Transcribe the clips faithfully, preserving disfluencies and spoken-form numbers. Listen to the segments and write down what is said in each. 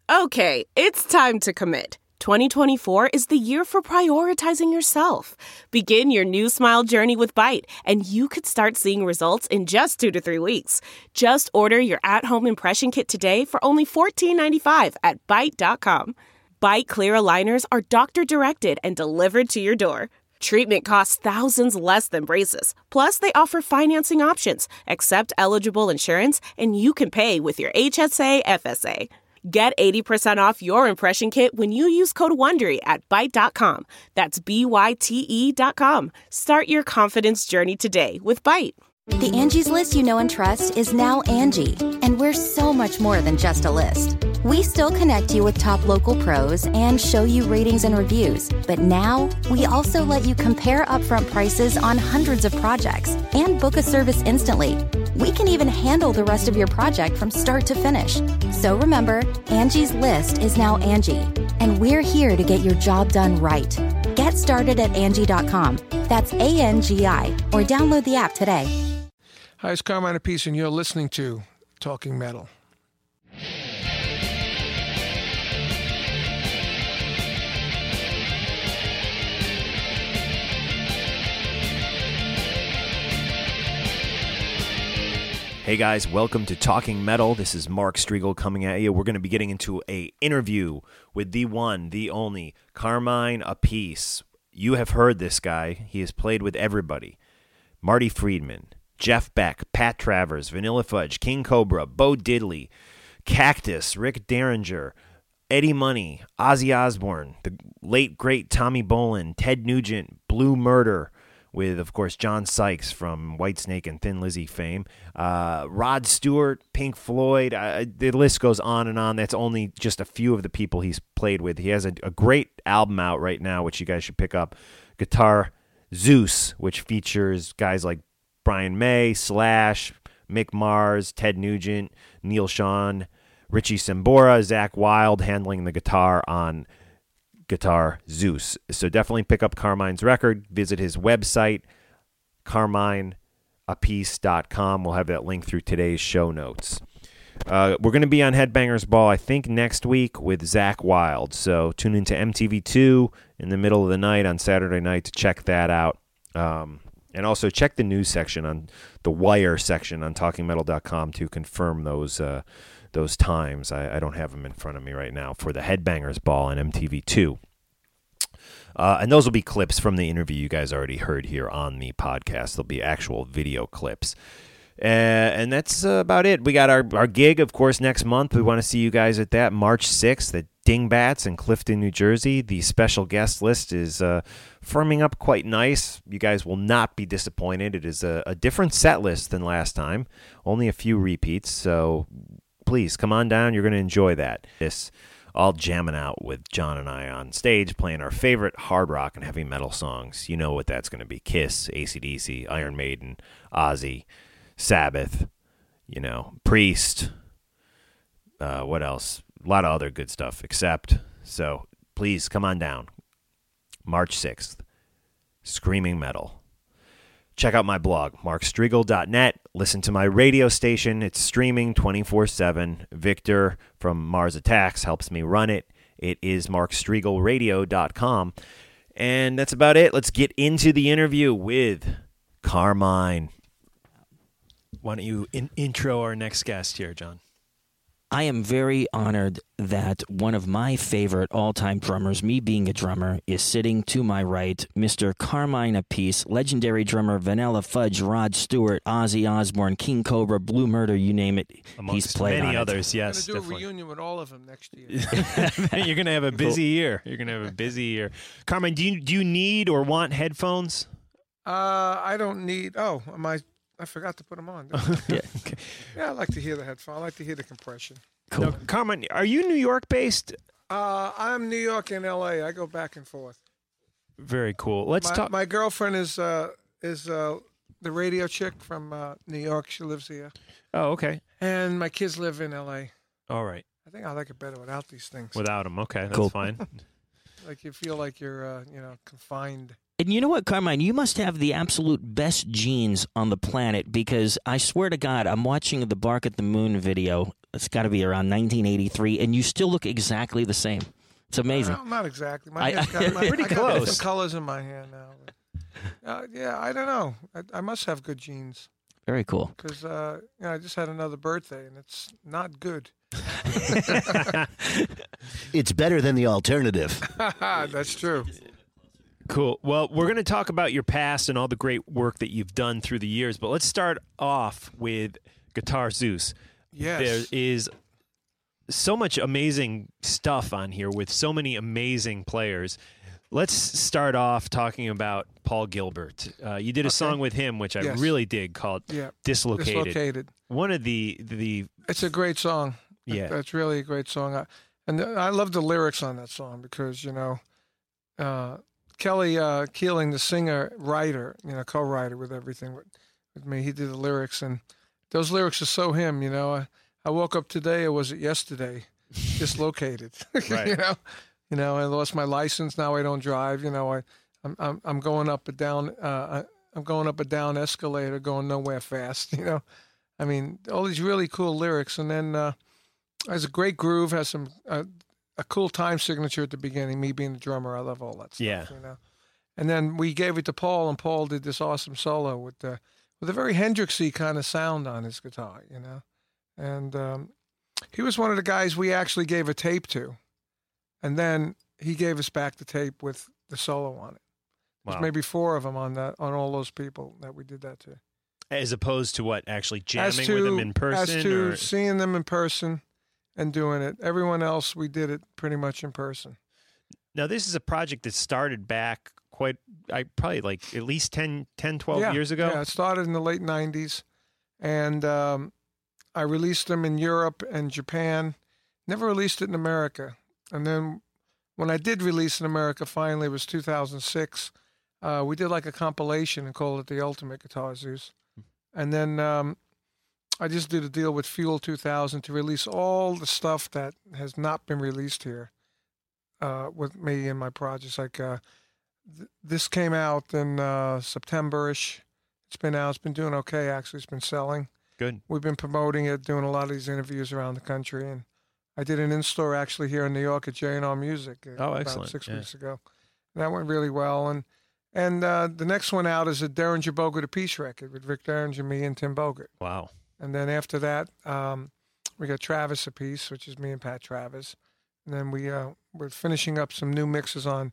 Okay, it's time to commit. twenty twenty-four is the year for prioritizing yourself. Begin your new smile journey with Byte, and you could start seeing results in just two to three weeks. Just order your at-home impression kit today for only fourteen ninety-five at byte dot com. Byte clear aligners are doctor-directed and delivered to your door. Treatment costs thousands less than braces. Plus, they offer financing options, accept eligible insurance, and you can pay with your H S A F S A. Get eighty percent off your impression kit when you use code WONDERY at byte dot com. That's B Y T E dot com. Start your confidence journey today with Byte. The Angie's List you know and trust is now Angie, and we're so much more than just a list. We still connect you with top local pros and show you ratings and reviews, but now we also let you compare upfront prices on hundreds of projects and book a service instantly. We can even handle the rest of your project from start to finish. So remember, Angie's List is now Angie, and we're here to get your job done right. Get started at Angie dot com. That's A N G I, or download the app today. Hi, it's Carmine Appice, and you're listening to Talking Metal. Hey guys, welcome to Talking Metal. This is Mark Striegel coming at you. We're going to be getting into a interview with the one, the only, Carmine Appice. You have heard this guy. He has played with everybody. Marty Friedman, Jeff Beck, Pat Travers, Vanilla Fudge, King Cobra, Bo Diddley, Cactus, Rick Derringer, Eddie Money, Ozzy Osbourne, the late, great Tommy Bolin, Ted Nugent, Blue Murder, with, of course, John Sykes from Whitesnake and Thin Lizzy fame, uh, Rod Stewart, Pink Floyd, uh, the list goes on and on. That's only just a few of the people he's played with. He has a, a great album out right now, which you guys should pick up, Guitar Zeus, which features guys like Brian May, Slash, Mick Mars, Ted Nugent, Neil Schon, Richie Sambora, Zakk Wylde handling the guitar on Guitar Zeus. So definitely pick up Carmine's record. Visit his website, carmine appice dot com. We'll have that link through today's show notes. Uh, we're going to be on Headbangers Ball, I think, next week with Zakk Wylde. So tune into M T V two in the middle of the night on Saturday night to check that out. Um, and also check the news section on the Wire section on talking metal dot com to confirm those uh, those times. I, I don't have them in front of me right now for the Headbangers Ball on M T V two. Uh, and those will be clips from the interview you guys already heard here on the podcast. There'll be actual video clips. Uh, and that's uh, about it. We got our, our gig, of course, next month. We want to see you guys at that, March sixth at Dingbats in Clifton, New Jersey. The special guest list is uh, firming up quite nice. You guys will not be disappointed. It is a, a different set list than last time. Only a few repeats, so please come on down. You're going to enjoy that. This all jamming out with John and I on stage, playing our favorite hard rock and heavy metal songs. You know what that's going to be. Kiss, A C D C, Iron Maiden, Ozzy, Sabbath, you know, Priest, uh, what else? A lot of other good stuff, except, so please come on down. March sixth, Screaming Metal. Check out my blog, mark striegel dot net. Listen to my radio station. It's streaming twenty-four seven. Victor from Mars Attacks helps me run it. It is mark striegel radio dot com. And that's about it. Let's get into the interview with Carmine. Why don't you in- intro our next guest here, John? I am very honored that one of my favorite all-time drummers, me being a drummer, is sitting to my right, Mister Carmine Appice, legendary drummer, Vanilla Fudge, Rod Stewart, Ozzy Osbourne, King Cobra, Blue Murder, you name it. Amongst he's played many on others, it. yes. I'm going to do definitely. a reunion with all of them next year. You're going to have a busy year. You're going to have a busy year. Carmine, do you, do you need or want headphones? Uh, I don't need, oh, am I... I forgot to put them on. yeah. Okay. Yeah, I like to hear the headphone. I like to hear the compression. Cool. Now, Carmine, are you New York based? Uh, I'm New York and L A. I go back and forth. Very cool. Let's my, talk. My girlfriend is uh, is uh, the radio chick from uh, New York. She lives here. Oh, okay. And my kids live in L A. All right. I think I like it better without these things. Without them, okay, that's Cool. fine. Like you feel like you're, uh, you know, confined. And you know what, Carmine? You must have the absolute best genes on the planet because I swear to God, I'm watching the Bark at the Moon video it's got to be around nineteen eighty-three, and you still look exactly the same. It's amazing. No, not exactly. My I- hair's got, my, Pretty I got close. different colors in my hair now. Uh, yeah, I don't know. I, I must have good genes Very cool. because uh, you know, I just had another birthday, and it's not good. It's better than the alternative. That's true. Cool. Well, we're going to talk about your past and all the great work that you've done through the years, but let's start off with Guitar Zeus. Yes. There is so much amazing stuff on here with so many amazing players. Let's start off talking about Paul Gilbert. Uh, you did a Okay. song with him, which I Yes. really dig, called Yeah. Dislocated. Dislocated. One of the the It's a great song. Yeah. That's really a great song. I, and I love the lyrics on that song because, you know, uh, Kelly uh, Keeling, the singer, writer, you know, co-writer with everything with, with me, he did the lyrics. And those lyrics are so him, you know. I, I woke up today, or was it yesterday, dislocated. Right. you know, you know, I lost my license. Now I don't drive. You know, I, I'm, I'm, I'm going up a down, uh, I'm going up a down escalator, going nowhere fast. You know, I mean, all these really cool lyrics, and then uh, has a great groove. Has some uh, a cool time signature at the beginning. Me being the drummer, I love all that stuff. Yeah. You know, and then we gave it to Paul, and Paul did this awesome solo with the with a very Hendrixy kind of sound on his guitar. You know, and um, he was one of the guys we actually gave a tape to, and then he gave us back the tape with the solo on it. There's Wow. maybe four of them on that, on all those people that we did that to. As opposed to what, actually jamming As to, with them in person? As to or? seeing them in person and doing it. Everyone else, we did it pretty much in person. Now, this is a project that started back quite, I probably like at least ten, ten twelve yeah, years ago. Yeah, it started in the late nineties. And um, I released them in Europe and Japan. Never released it in America. And then when I did release in America, finally, it was two thousand six. Uh, we did like a compilation and called it The Ultimate Guitar Zeus. And then um, I just did a deal with Fuel two thousand to release all the stuff that has not been released here uh, with me and my projects. Like uh, th- this came out in uh, September-ish. It's been out. It's been doing okay, actually. It's been selling. Good. We've been promoting it, doing a lot of these interviews around the country. And I did an in-store actually here in New York at J and R Music uh, Oh, about excellent. six Yeah. weeks ago. And that went really well. And and uh, the next one out is a Derringer Bogart a Peace record with Rick Derringer, me, and Tim Bogart. Wow. And then after that, um, we got Travis a Piece, which is me and Pat Travis. And then we uh, we're finishing up some new mixes on.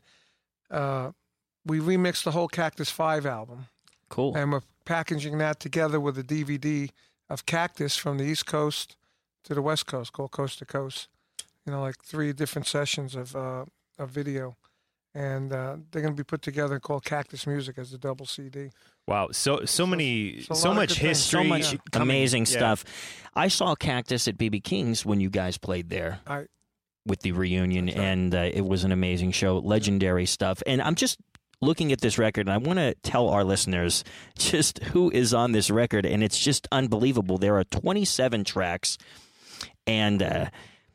Uh, we remixed the whole Cactus Five album, Cool. and we're packaging that together with a D V D of Cactus from the East Coast to the West Coast, called Coast to Coast. You know, like three different sessions of uh, of video, and uh, they're going to be put together and called Cactus Music as a double C D. Wow. So so many, so a so lot of much good things. history. So much Yeah. coming- amazing yeah. stuff. I saw Cactus at B B King's when you guys played there I with the reunion, That's right. and uh, it was an amazing show. Legendary stuff. And I'm just looking at this record, and I want to tell our listeners just who is on this record, and it's just unbelievable. There are twenty-seven tracks, and uh,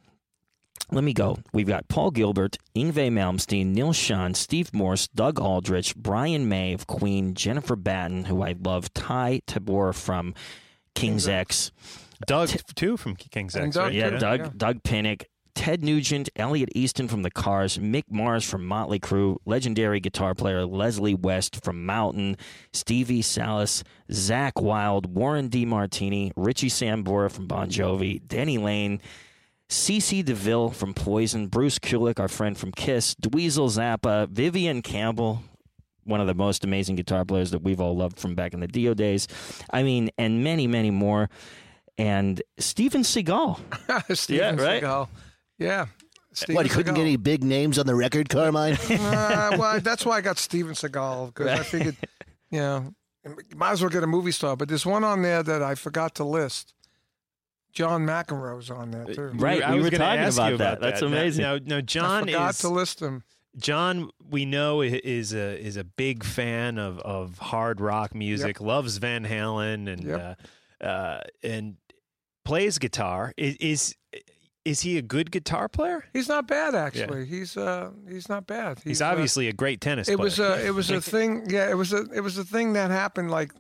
let me go. We've got Paul Gilbert, Yngwie Malmsteen, Neil Schon, Steve Morse, Doug Aldrich, Brian May of Queen, Jennifer Batten, who I love, Ty Tabor from King's X. Doug, too, from King's And X, Doug, right? Yeah, too. Doug Yeah. Doug Pinnick, Ted Nugent, Elliot Easton from The Cars, Mick Mars from Motley Crue, legendary guitar player Leslie West from Mountain, Stevie Salas, Zach Wilde, Warren DeMartini, Richie Sambora from Bon Jovi, Denny Lane, CeCe DeVille from Poison, Bruce Kulick, our friend from Kiss, Dweezil Zappa, Vivian Campbell, one of the most amazing guitar players that we've all loved from back in the Dio days. I mean, and many, many more. And Steven Seagal. Steven Yeah, right? Seagal. Yeah. Steven What, you couldn't Seagal. get any big names on the record, Carmine? uh, well, that's why I got Steven Seagal, because I figured, you know, you might as well get a movie star. But there's one on there that I forgot to list. John McEnroe's on there, too. Right, I we was were gonna talking ask about you that. That's amazing. Now, now I John forgot is to list him. John. We know i- is a is a big fan of, of hard rock music. Loves Van Halen and Yep. uh, uh, and plays guitar. Is, is is he a good guitar player? He's not bad, actually. He's uh, he's not bad. He's, uh, obviously a great tennis it player. was a it was a thing. Yeah, it was a it was a thing that happened like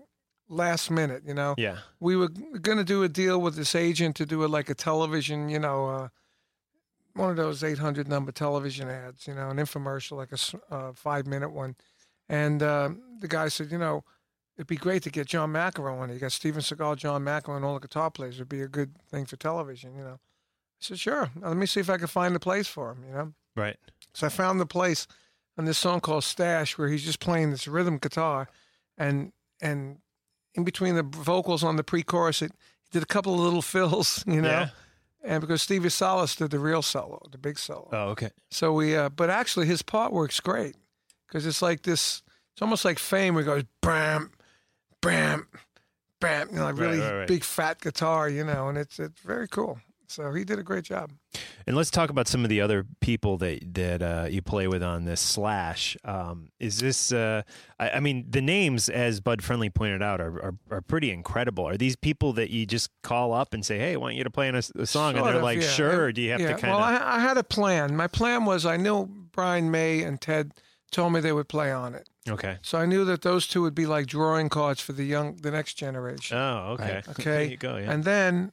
last minute, you know. Yeah. We were going to do a deal with this agent to do it like a television, you know, uh, one of those eight hundred number television ads, you know, an infomercial, like a s- uh, five minute one. And uh, the guy said, you know, it'd be great to get John McEnroe on it. You got Steven Seagal, John McEnroe, and all the guitar players. It'd be a good thing for television, you know. I said, sure. Now, let me see if I can find a place for him, you know. Right. So I found the place on this song called Stash, where he's just playing this rhythm guitar, and and in between the vocals on the pre-chorus, it he did a couple of little fills, you know. Yeah. And because Stevie Salas did the real solo, the big solo. Oh, okay. So we, uh, but actually his part works great because it's like this. It's almost like Fame, where it goes bam, bam, bam, you know, like really right, right. big fat guitar, you know, and it's it's very cool. So he did a great job. And let's talk about some of the other people that that uh, you play with on this Slash. Um, is this? Uh, I, I mean, the names, as Bud Friendly pointed out, are, are are pretty incredible. Are these people that you just call up and say, "Hey, I want you to play on a, a song," Sort and they're of, like, yeah. "Sure"? Or do you have yeah. to kind Well, of? I, I had a plan. My plan was I knew Brian May and Ted told me they would play on it. Okay. So I knew that those two would be like drawing cards for the young, the next generation. Oh, okay. Right. Okay. There you go. Yeah. And then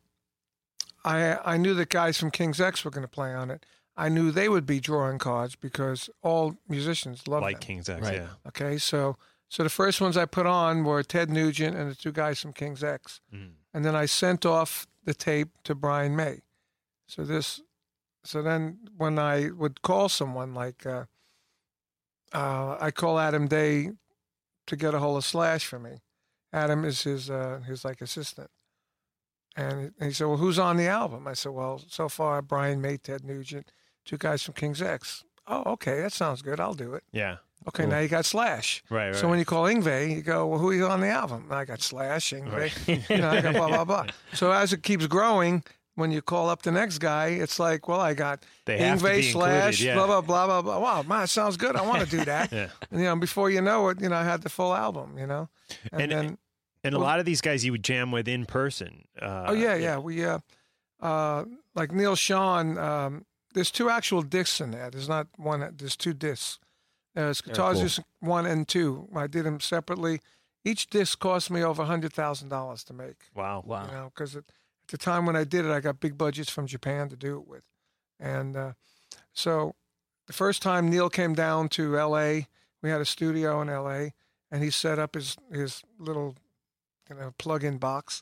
I I knew that guys from King's X were going to play on it. I knew they would be drawing cards because all musicians love like them. King's X. Right. Yeah. Okay, so so the first ones I put on were Ted Nugent and the two guys from King's X, Mm. and then I sent off the tape to Brian May. So this, so then when I would call someone like, uh, uh, I call Adam Day to get a hold of Slash for me. Adam is his uh, his like assistant, and he said, "Well, who's on the album?" I said, "Well, so far Brian May, Ted Nugent, two guys from King's X." Oh, okay, that sounds good. I'll do it. Yeah. Okay, Cool. now you got Slash. Right. Right. So when you call Yngwie, you go, well, who are you on the album? I got Slash, Yngwie. You know, I got blah, blah, blah. So as it keeps growing, when you call up the next guy, it's like, well, I got They have to be Yngwie, Slash, included, yeah. blah, blah, blah, blah, blah. Wow, man, it sounds good. I want to do that. Yeah. And, you know, before you know it, you know, I had the full album, you know. And, And- then, and a lot of these guys you would jam with in person. Uh, oh, yeah, yeah. We, uh, uh, like Neil Sean, um, there's two actual discs in there. There's not one, there's two discs. There's Guitars cool. Just one and two. I did them separately. Each disc cost me over one hundred thousand dollars to make. Wow. Wow. You know, because at, at the time when I did it, I got big budgets from Japan to do it with. And uh, so the first time Neil came down to L A, we had a studio in L A, and he set up his, his little, you know, plug-in box.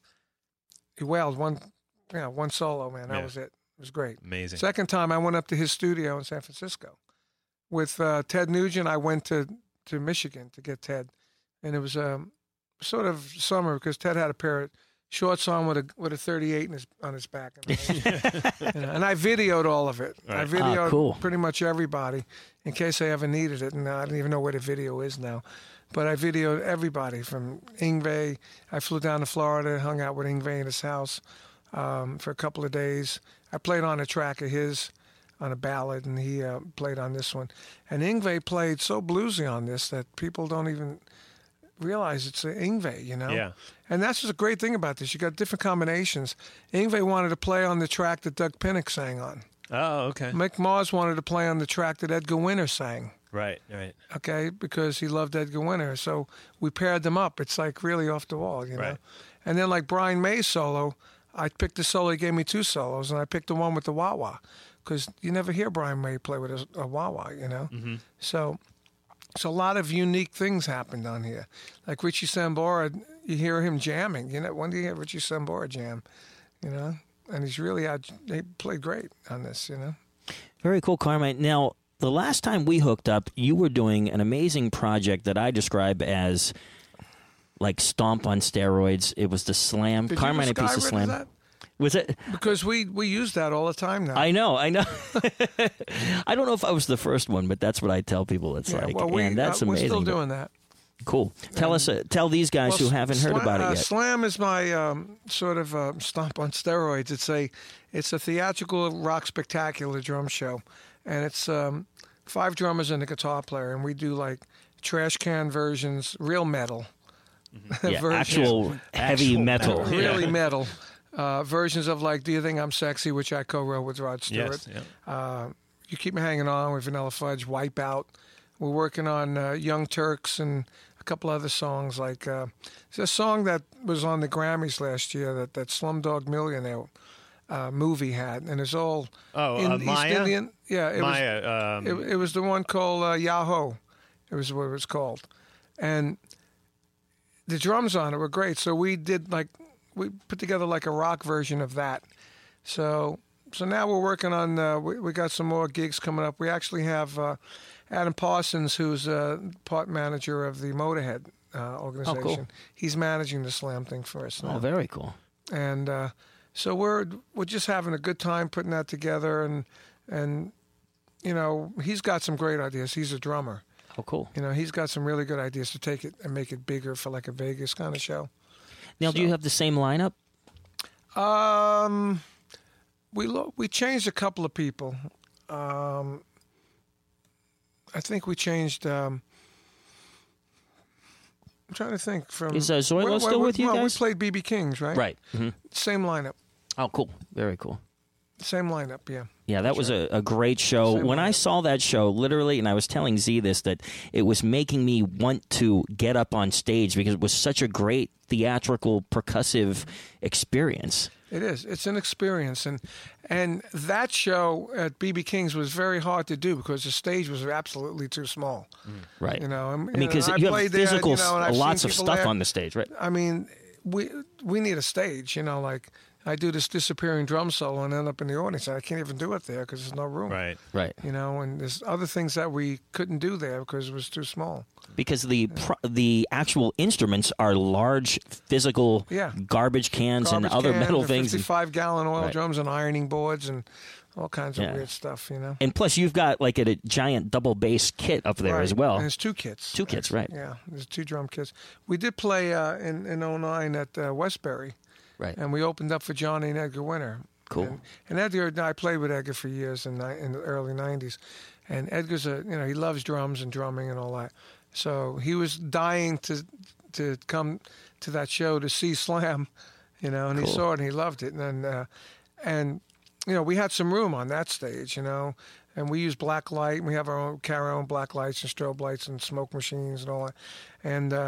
He wailed one, you know, one solo, man. That Yeah. was it. It was great. Amazing. Second time, I went up to his studio in San Francisco. With uh, Ted Nugent, I went to, to Michigan to get Ted. And it was um, sort of summer because Ted had a pair of shorts on with a with a thirty-eight in his, on his back. You know, and I videoed all of it. I Right. videoed Ah, cool. pretty much everybody in case I ever needed it. And I don't even know where the video is now. But I videoed everybody from Yngwie. I flew down to Florida, hung out with Yngwie in his house um, for a couple of days. I played on a track of his on a ballad, and he uh, played on this one. And Yngwie played so bluesy on this that people don't even realize it's a Yngwie, you know? Yeah. And that's just a great thing about this. You got different combinations. Yngwie wanted to play on the track that Doug Pinnick sang on. Oh, okay. Mick Mars wanted to play on the track that Edgar Winter sang. Right. Right. Okay, because he loved Edgar Winter. So we paired them up. It's like really off the wall, you know? Right. And then like Brian May's solo, I picked the solo. He gave me two solos, and I picked the one with the wah-wah because you never hear Brian May play with a, a wah-wah, you know? Mm-hmm. So, so a lot of unique things happened on here. Like Richie Sambora, you hear him jamming. You know, when do you hear Richie Sambora jam? You know? And he's really out, he played great on this, you know? Very cool, Carmine. Now, the last time we hooked up, you were doing an amazing project that I describe as like Stomp on steroids. It was the Slam. Did Carmine, you a piece of Skyrim, Slam. is that? Was it? Because we, we use that all the time now. I know, I know. I don't know if I was the first one, but that's what I tell people it's yeah, like. well, we, and that's uh, amazing. We're still but- doing that. Cool. Tell us, uh, tell these guys Well, who haven't heard Slam, about it uh, yet. Slam is my um, sort of uh, stomp on steroids. It's a it's a theatrical rock spectacular drum show, and it's um, five drummers and a guitar player, and we do like trash can versions, real metal, Yeah, versions, actual heavy Actual metal. metal. really Yeah. metal uh, versions of like "Do You Think I'm Sexy," which I co-wrote with Rod Stewart. Yes. Yeah. Uh, you Keep Me Hanging On with Vanilla Fudge, Wipeout. We're working on uh, Young Turks and a a couple other songs like uh, there's a song that was on the Grammys last year that that Slumdog Millionaire uh, movie had, and it's all Oh, in uh, East Maya? Indian. Yeah, it Maya, was. um, it, it was the one called uh, Yahoo. It was what it was called, and the drums on it were great. So we did like we put together like a rock version of that. So so now we're working on. Uh, we we got some more gigs coming up. We actually have uh, Adam Parsons, who's uh, part manager of the Motorhead uh, organization. Oh, cool. He's managing the Slam thing for us now. Oh, very cool. And uh, so we're we're just having a good time putting that together, and and you know he's got some great ideas. He's a drummer. Oh, cool. You know he's got some really good ideas to take it and make it bigger for like a Vegas kind of show. Now, do you have the same lineup? Um, we lo- we changed a couple of people. Um, I think we changed. Um, I'm trying to think. From Is, uh, Zoilo well, still well, with you well, guys? We played B B King's, right? Right. hmm Same lineup. Oh, cool. Very cool. Same lineup. Yeah. Yeah, that was a, a great show. Same When I lineup. saw that show, literally, and I was telling Z this, that it was making me want to get up on stage because it was such a great theatrical, percussive experience. It is. It's an experience, and and that show at B B King's was very hard to do because the stage was absolutely too small. Right. You know, I mean, because I you have played there, physical, you know, and I've lots seen of people stuff there. on the stage, right? I mean, we we need a stage. You know, like I do this disappearing drum solo and end up in the audience, and I can't even do it there because there's no room. Right. Right. You know, and there's other things that we couldn't do there because it was too small. Because the pro- the actual instruments are large, physical Yeah. garbage cans and Garbage other cans metal and things. And, fifty-five gallon oil Right. drums and ironing boards and all kinds of Yeah. weird stuff. You know. and plus, you've got like a, a giant double bass kit up there Right. as well. And there's two kits. Two kits, right. Yeah, there's two drum kits. We did play uh, in in oh nine at uh, Westbury, Right. and we opened up for Johnny and Edgar Winter. Cool. And, and Edgar, I played with Edgar for years in, ni- in the early nineties, and Edgar's a you know he loves drums and drumming and all that. So he was dying to to come to that show to see Slam, you know, and Cool. he saw it and he loved it, and then, uh, and you know we had some room on that stage, you know. And we use black light. And we have our own, carry our own black lights and strobe lights and smoke machines and all that. And uh,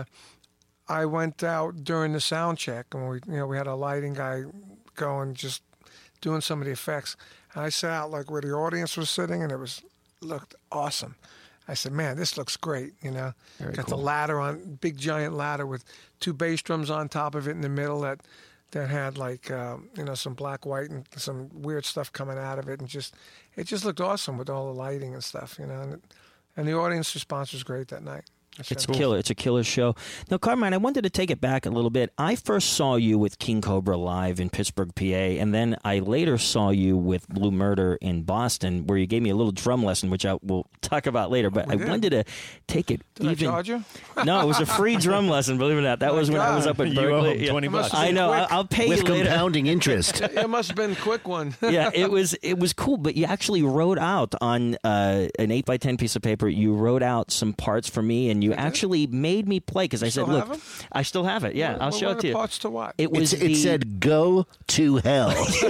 I went out during the sound check, and we, you know, we had a lighting guy going, just doing some of the effects. And I sat out like where the audience was sitting, and it was looked awesome. I said, "Man, this looks great." You know, Very got cool. the ladder on, big giant ladder with two bass drums on top of it in the middle that that had like um, you know some black, white, and some weird stuff coming out of it, and just it just looked awesome with all the lighting and stuff. You know, and, and the audience response was great that night. It's So- killer. It's a killer show. Now, Carmine, I wanted to take it back a little bit. I first saw you with King Cobra live in Pittsburgh, P A, and then I later saw you with Blue Murder in Boston, where you gave me a little drum lesson, which I will talk about later. But We I did. wanted to take it Did I even. charge you? No, it was a free drum lesson. Believe it or not, that My was when I was God. up at You Berkeley. owe him Yeah. twenty bucks. I know. I- I'll pay With you later. compounding interest. It must have been a quick one. Yeah, it was it was cool, but you actually wrote out on uh, an eight by ten piece of paper. You wrote out some parts for me, and you actually made me play because I said, still "Look, have 'em? I still have it. Yeah, What- I'll what show were it to the you." parts to what? It was It's, the it said, "Go to hell."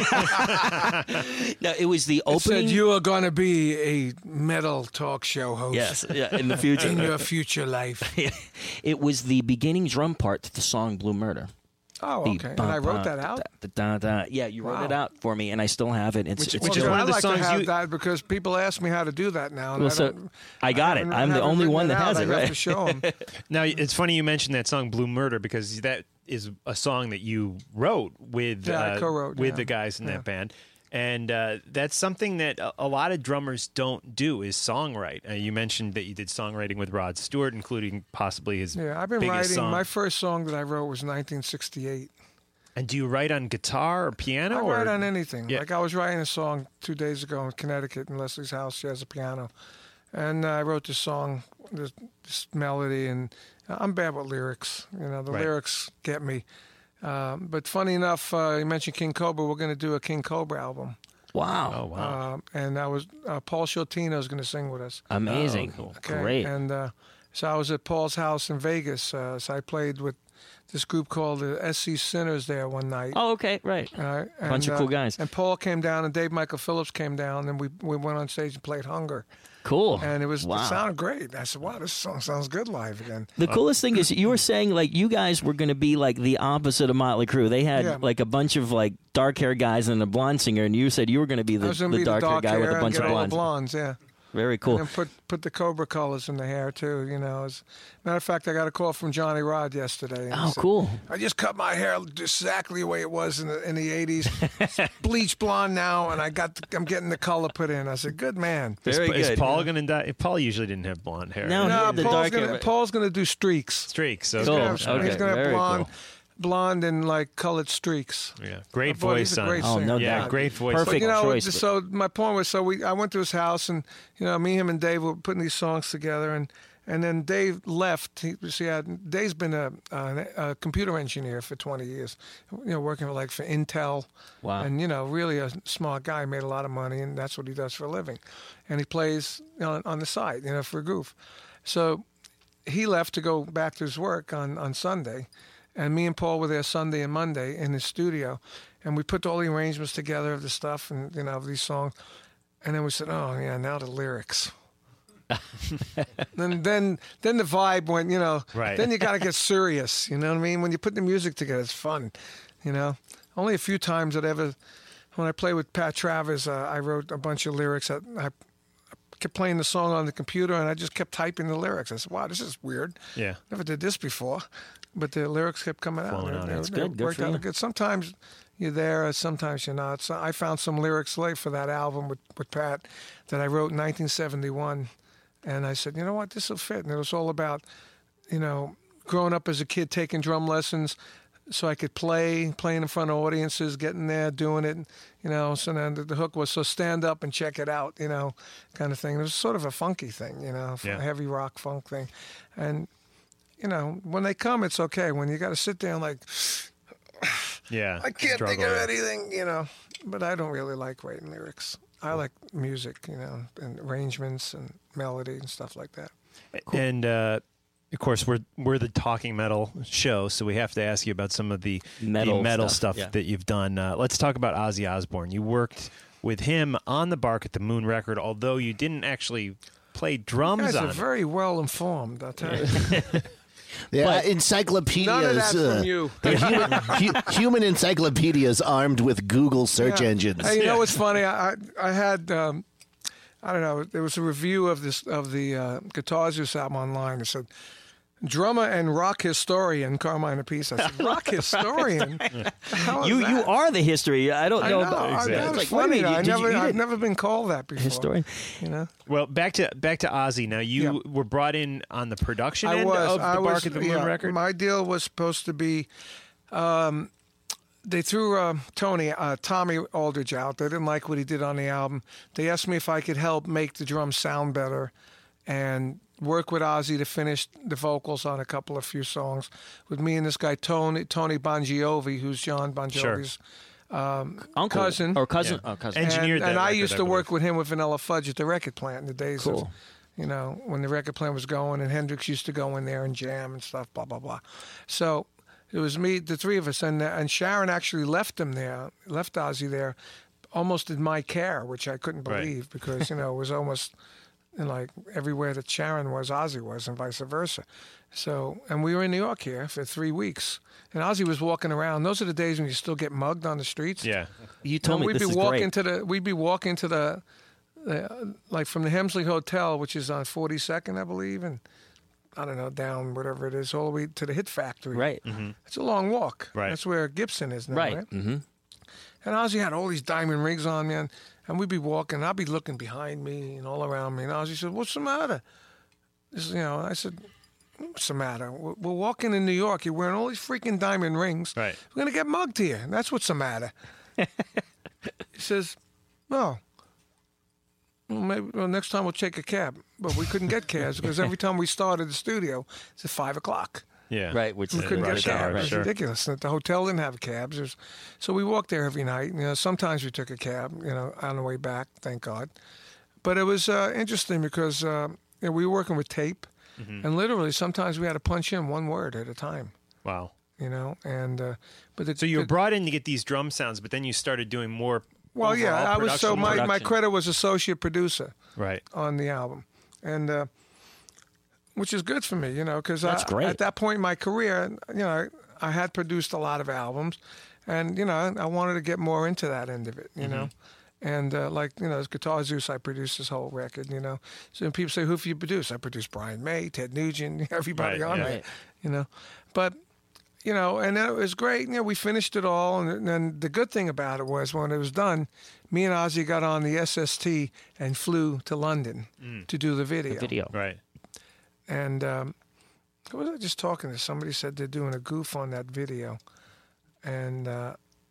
no, it was the It opening. said you are going to be a metal talk show host. yes, yeah, in the future. In your future life. It was the beginning drum part to the song "Blue Murder." Oh, The okay. And bum, I wrote bum, that out. da, da, da, da. Yeah, you wrote Wow. it out for me, and I still have it. It's, Which- it's which Well, is good. one I'd of the like songs to have you- that because people ask me how to do that now. and Well, I so don't- I got it. haven't- I'm the haven't only written one that out. has I it, have right? to show 'em. Now, it's funny you mentioned that song "Blue Murder" because that is a song that you wrote with Yeah, I uh, co-wrote, with yeah. the guys in Yeah. that band, and uh, that's something that a, a lot of drummers don't do is songwrite. Uh, you mentioned that you did songwriting with Rod Stewart, including possibly his Yeah, I've been biggest writing. song. My first song that I wrote was nineteen sixty-eight. And do you write on guitar or piano? I or? write on anything. Yeah. Like I was writing a song two days ago in Connecticut in Leslie's house. She has a piano, and uh, I wrote this song, this, this melody, and I'm bad with lyrics. You know, the Right. lyrics get me. Um, but funny enough, uh, you mentioned King Cobra. We're going to do a King Cobra album, Wow, Oh wow! um, and that was uh, Paul Shortino is going to sing with us. amazing, Oh, cool. Okay? great. And uh, so I was at Paul's house in Vegas. Uh, so I played with this group called the S C Sinners there one night. Oh, okay, right. Uh, and, Bunch of cool guys. And Paul came down, and Dave Michael Phillips came down, and we we went on stage and played Hunger. Cool. And it was wow. it sounded great. I said, wow, this song sounds good live again. The coolest thing is you were saying like you guys were going to be like the opposite of Motley Crue. They had Yeah. like a bunch of like dark hair guys and a blonde singer, and you said you were going to be I the, was going the to be dark the hair dark guy hair with a and bunch get of all the blondes. blondes, yeah. Very cool. And then put put the Cobra colors in the hair too. You know, as matter of fact, I got a call from Johnny Rod yesterday. And he Oh, said, cool. I just cut my hair exactly the way it was in the in the eighties, bleach blonde now, and I got the, I'm getting the color put in. I said, good man. Very is, good. Is Paul going to die? Paul usually didn't have blonde hair. No, No, the Paul's dark gonna hair. Paul's gonna do streaks. Streaks. He's Okay. gonna have, Cool. Okay, he's gonna have very blonde, cool. blonde and like colored streaks. Yeah. Great Boy, voice, he's a son. great Oh, singer. no yeah, doubt. great voice. Perfect. But, you know, choice, just- but- so my point was, so we I went to his house, and you know, me, him, and Dave were putting these songs together, and and then Dave left. He, see, I, Dave's been a, a, a computer engineer for twenty years, you know, working for, like for Intel. Wow. And you know, really a smart guy, made a lot of money, and that's what he does for a living. And he plays on, on the side, you know, for a goof. So he left to go back to his work on, on Sunday, and me and Paul were there Sunday and Monday in his studio, and we put all the arrangements together of the stuff and you know of these songs, and then we said, oh yeah, now the lyrics. then then then the vibe went, you know. Right. Then you got to get serious. You know what I mean? When you put the music together, it's fun. You know. Only a few times that ever, when I played with Pat Travers, uh, I wrote a bunch of lyrics. That I kept playing the song on the computer, and I just kept typing the lyrics. I said, "Wow, this is weird. Yeah. Never did this before." But the lyrics kept coming out. Flowing out. They- That's they good. Good worked for out you. good. Sometimes you're there, sometimes you're not. So I found some lyrics late for that album with, with Pat that I wrote in nineteen seventy-one. And I said, you know what, this will fit. And it was all about, you know, growing up as a kid, taking drum lessons so I could play, playing in front of audiences, getting there, doing it, you know. So then the, the hook was, so stand up and check it out, you know, kind of thing. It was sort of a funky thing, you know, Yeah. a heavy rock funk thing. And, you know, when they come, it's okay. When you got to sit there and like, Yeah. I can't struggle. think of anything, you know. But I don't really like writing lyrics. I like music, you know, and arrangements and melody and stuff like that. And uh, of course, we're we're the Talking Metal show, so we have to ask you about some of the Metal the metal stuff, stuff, yeah. that you've done. Uh, let's talk about Ozzy Osbourne. You worked with him on the Bark at the Moon record, although you didn't actually play You drums guys on are it. very well informed, I'll tell you. Yeah, But- encyclopedias. None of that uh, from you. the human, hu- human encyclopedias armed with Google search Yeah. engines. Hey, you know what's funny? I I, I had um, I don't know. There was a review of this of the uh, Guitar Zeus album online. It said, "Drummer and rock historian Carmine Appice." I said, "Rock historian? How is You you that?" are the history. I don't I know. know. about I, Exactly. that was Like, wait a funny. minute, I did you- never, you I've didn't- never been called that before. Historian. You know. Well, back to back to Ozzy. Now, you Yeah. were brought in on the production I end was. of the I Bark was. at the Moon yeah, record. My deal was supposed to be. Um, they threw uh, Tony, uh, Tommy Aldridge out. They didn't like what he did on the album. They asked me if I could help make the drums sound better, and work with Ozzy to finish the vocals on a couple of few songs. With me and this guy Tony Tony Bongiovi, who's John Bon Sure. Jovi's Uncle cousin. or cousin. Yeah. Oh, cousin. And- Engineered and, and that I record, used I to work believe. with him with Vanilla Fudge at the record plant in the days Cool. of, you know, when the record plant was going, and Hendrix used to go in there and jam and stuff, blah, blah, blah. So it was me, the three of us, and and Sharon actually left him there, left Ozzy there, almost in my care, which I couldn't Right. believe because, you know, it was almost and like everywhere that Sharon was, Ozzy was, and vice versa. So, and we were in New York here for three weeks, and Ozzy was walking around. Those are the days when you still get mugged on the streets. Yeah. You told And me we'd this be is walking great. to the we'd be walking to the, the like from the Hemsley Hotel, which is on forty-second, I believe, and I don't know, down whatever it is, all the way to the Hit Factory. Right. It's a long walk. Right. That's where Gibson is now, Right. right? Mm-hmm. And Ozzy had all these diamond rings on, man. And we'd be walking, I'd be looking behind me and all around me. And Ozzy said, "What's the matter?" This, you know, I said, "What's the matter? We're, we're walking in New York. You're wearing all these freaking diamond rings. Right. We're going to get mugged here. And that's what's the matter." He says, "No. Well, maybe well, next time we'll take a cab." But we couldn't get cabs because every time we started the studio, it's at five o'clock. Yeah. Right, which We is couldn't rush get hour, cabs. right. It was Sure. ridiculous. The hotel didn't have cabs. It was, so we walked there every night. You know, sometimes we took a cab, you know, on the way back, thank God. But it was uh, interesting because uh, you know, we were working with tape, Mm-hmm. and literally sometimes we had to punch in one word at a time. Wow. You know, and uh, but the, So you were the- brought in to get these drum sounds, but then you started doing more. well, yeah, overall I was so production my, work. my credit was associate producer Right. on the album, and uh, which is good for me, you know, because That's great. at that point in my career, you know, I had produced a lot of albums, and you know, I wanted to get more into that end of it, you know. And uh, like, you know, as Guitar Zeus, I produced this whole record, you know. So when people say, who have you produced? I produced Brian May, Ted Nugent, everybody Right, on yeah. it, you know. But, you know, and it was great. You know, we finished it all. And then the good thing about it was when it was done, me and Ozzy got on the S S T and flew to London to do the video. Video. Right. And um, who was I just talking to? Somebody said they're doing a goof on that video. And uh,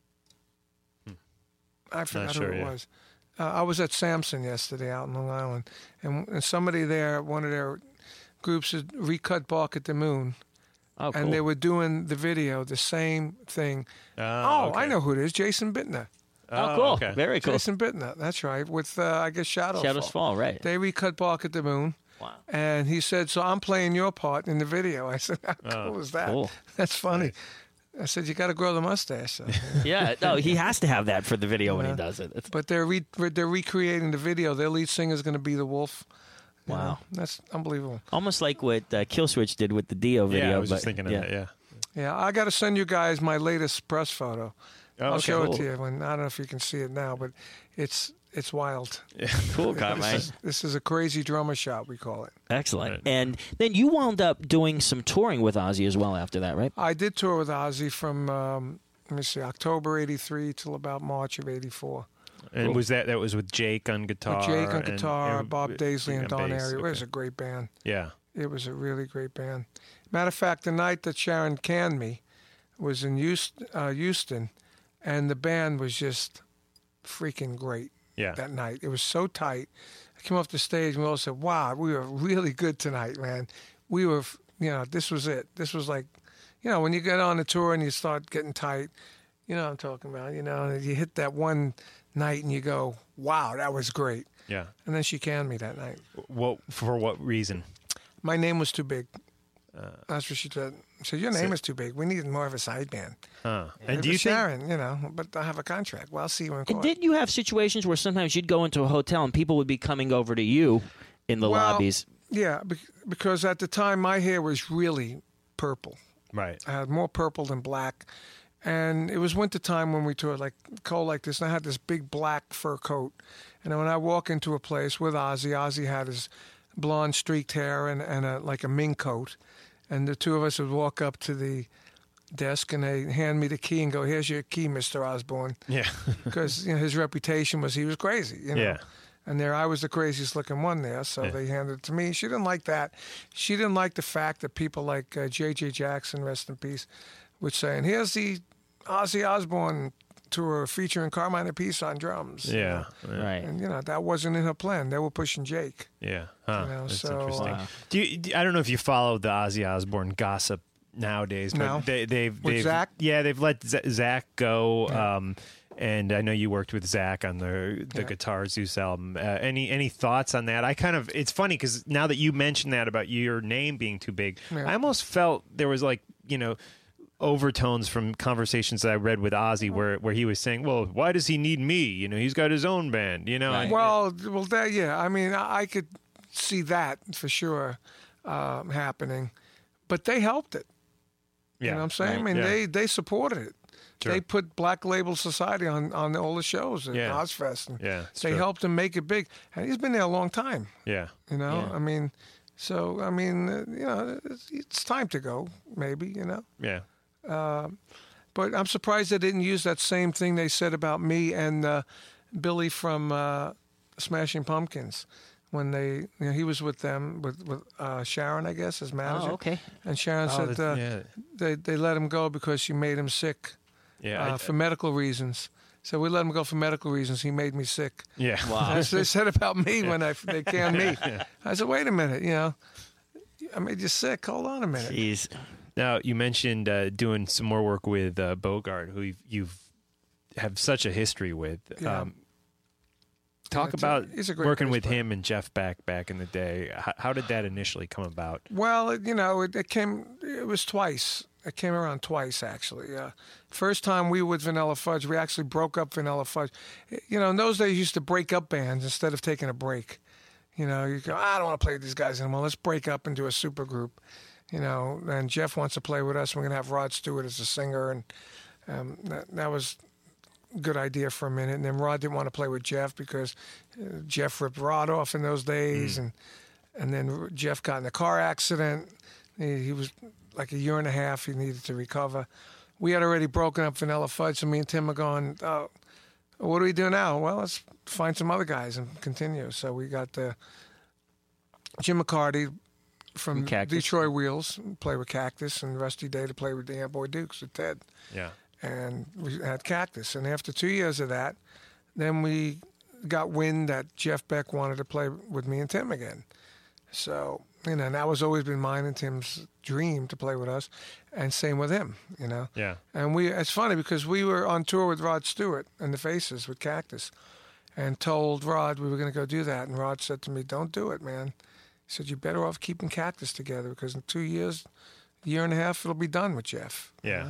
I forgot sure, who it yeah. was. Uh, I was at Samson yesterday out in Long Island, and, and somebody there, one of their groups, had recut Bark at the Moon, Oh, cool. and they were doing the video, the same thing. Oh, oh, okay. I know who it is, Jason Bittner. oh, cool. okay. Very cool. Jason Bittner, that's right, with, uh, I guess, Shadows, Shadows Fall, right. They recut Bark at the Moon. Wow. And he said, so I'm playing your part in the video. I said, how cool is that? cool. That's funny. I said, you got to grow the mustache. So. Yeah, no, he has to have that for the video when he does it. It's, But they're re- they're recreating the video. Their lead singer is going to be the Wolf. You Wow. know, that's unbelievable. almost like what uh, Killswitch did with the Dio video. Yeah, I was but, just thinking of yeah. that. Yeah. Yeah, I got to send you guys my latest press photo. Oh, I'll okay. show Cool. it to you. When I don't know if you can see it now, but it's it's wild. Cool, This Carmine. is, this is a crazy drummer shot, we call it. Excellent. And then you wound up doing some touring with Ozzy as well after that, right? I did tour with Ozzy from um, let me see, October eighty-three till about March of eighty-four. And was that that was with Jake on guitar? With Jake on and- guitar, and- Bob Daisley, and on Don bass, Airey. It was okay. a great band. Yeah. It was a really great band. Matter of fact, the night that Sharon canned me was in Houston, uh, Houston, and the band was just freaking great Yeah. that night. It was so tight. I came off the stage and we all said, wow, we were really good tonight, man. We were, you know, this was it. This was like, you know, when you get on a tour and you start getting tight, you know what I'm talking about, you know, and you hit that one night and you go, wow, that was great. Yeah. And then she canned me that night. What for? What reason? My name was too big. That's what she said. She said, your name is too big. We need more of a side band. Huh. It And do you was think? Sharon, you know, but I have a contract. Well, I'll see you in And court. did you have situations where sometimes you'd go into a hotel and people would be coming over to you in the Well, lobbies? Yeah, bec- because at the time my hair was really purple. Right. I had more purple than black. And it was wintertime when we toured, like cold like this. And I had this big black fur coat. And then when I walk into a place with Ozzy, Ozzy had his blonde streaked hair and, and a, like a mink coat. And the two of us would walk up to the desk and they hand me the key and go, here's your key, Mister Osborne. Yeah. Because you know, his reputation was he was crazy. You know? Yeah. And there I was the craziest looking one there, so Yeah. they handed it to me. She didn't like that. She didn't like the fact that people like uh, J J Jackson, rest in peace, would say, and here's the Ozzy Osbourne tour featuring Carmine Appice on drums. you Yeah. know. Yeah. Right. And, you know, that wasn't in her plan. They were pushing Jake. Yeah. Huh. You know, That's so, interesting. uh, Do you, do- I don't know if you follow the Ozzy Osbourne gossip nowadays, but No. they, they've, With they've Zach? yeah, they've let Z- Zach go. Yeah. Um, and I know you worked with Zach on the the Yeah. Guitar Zeus album. Uh, any any thoughts on that? I kind of it's funny because now that you mentioned that about your name being too big, Yeah. I almost felt there was like you know overtones from conversations that I read with Ozzy where where he was saying, well, why does he need me? You know, he's got his own band. You know, Right. I- Well, well, that yeah. I mean, I, I could see that for sure um, happening, but they helped it. yeah, You know what I'm saying? I mean, Yeah. they they supported it. Sure. They put Black Label Society on, on all the shows at Yeah. Ozfest. And Yeah, it's they true. helped him make it big. And he's been there a long time, yeah. you know? Yeah. I mean, so, I mean, uh, you know, it's, it's time to go, maybe, you know? Yeah. But I'm surprised they didn't use that same thing they said about me and uh, Billy from uh, Smashing Pumpkins. When they, you know, he was with them, with, with uh, Sharon, I guess, as manager. Oh, okay. And Sharon Oh, said the- uh, yeah. they, they let him go because she made him sick. Yeah, uh, I- for medical reasons. So we let him go for medical reasons. He made me sick. Yeah. That's what they said about me when I, they canned me. I said, wait a minute, you know, I made you sick. Hold on a minute. Jeez. Now you mentioned uh, doing some more work with uh, Bogart, who you've, you've have such a history with. Yeah. Um, talk it's a- about he's a great working bass with player. him and Jeff Beck back in the day. How, how did that initially come about? Well, it, you know, it, it came, it was twice. it came around twice, actually. Uh, first time we were with Vanilla Fudge, we actually broke up Vanilla Fudge. You know, in those days, you used to break up bands instead of taking a break. You know, you go, I don't want to play with these guys anymore. Let's break up and do a super group. You know, and Jeff wants to play with us. We're going to have Rod Stewart as a singer, and um, that, that was a good idea for a minute. And then Rod didn't want to play with Jeff because uh, Jeff ripped Rod off in those days, mm. and and then Jeff got in a car accident. He, he was like a year and a half. He needed to recover. We had already broken up Vanilla Fudge, so me and Tim were going, oh, what do we do now? Well, let's find some other guys and continue. So we got uh, Jim McCarty from Detroit Wheels, play with Cactus, and Rusty Day to play with the Boy Dukes with Ted. Yeah. And we had Cactus. And after two years of that, then we got wind that Jeff Beck wanted to play with me and Tim again. So, you know, and that was always been mine and Tim's dream to play with us, and same with him, you know. Yeah. And we, it's funny because we were on tour with Rod Stewart and the Faces with Cactus, and told Rod we were going to go do that, and Rod said to me, "Don't do it, man." He said, "You're better off keeping Cactus together because in two years, a year and a half, it'll be done with Jeff." Yeah. You know?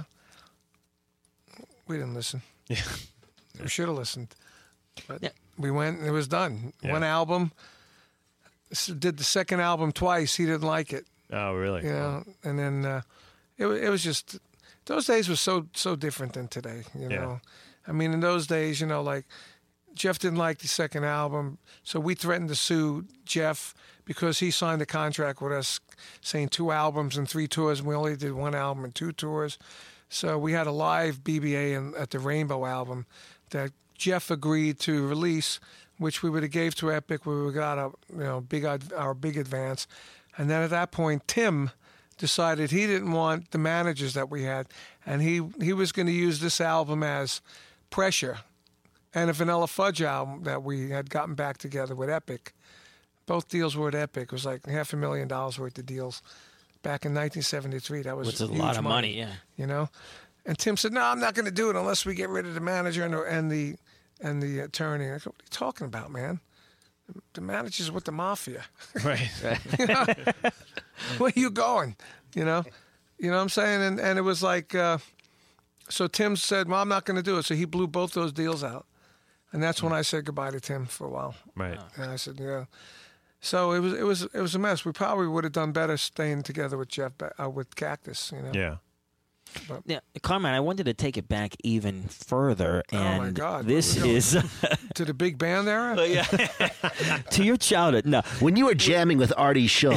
We didn't listen. Yeah. We should have listened. But yeah. we went and it was done. Yeah. One album. Did the second album twice. He didn't like it. Oh, really? You know, and then uh, it it was just those days were so so different than today. You know, Yeah. I mean, in those days, you know, like Jeff didn't like the second album, so we threatened to sue Jeff because he signed a contract with us saying two albums and three tours, and we only did one album and two tours. So we had a live B B A in, at the Rainbow album that Jeff agreed to release, which we would have gave to Epic. We would have got a you know big our big advance, and then at that point, Tim decided he didn't want the managers that we had, and he he was going to use this album as pressure, and a Vanilla Fudge album that we had gotten back together with Epic. Both deals were at Epic. It was like half a million dollars worth of deals back in nineteen seventy-three. That was Which is a huge lot of money, yeah. You know, and Tim said, "No, I'm not going to do it unless we get rid of the manager and the and the, and the attorney." I go, "What are you talking about, man? The manager's with the mafia." Right. You know? Where you going? You know, you know what I'm saying? And and it was like, uh, so Tim said, "Well, I'm not going to do it." So he blew both those deals out, and that's when I said goodbye to Tim for a while. Right. And I said, "Yeah." So it was it was it was a mess. We probably would have done better staying together with Jeff uh, with Cactus. You know. Yeah. But, Yeah, Carmine, I wanted to take it back even further, and oh my God, this is to the big band era. to your childhood. No, When you were jamming with Artie Shaw,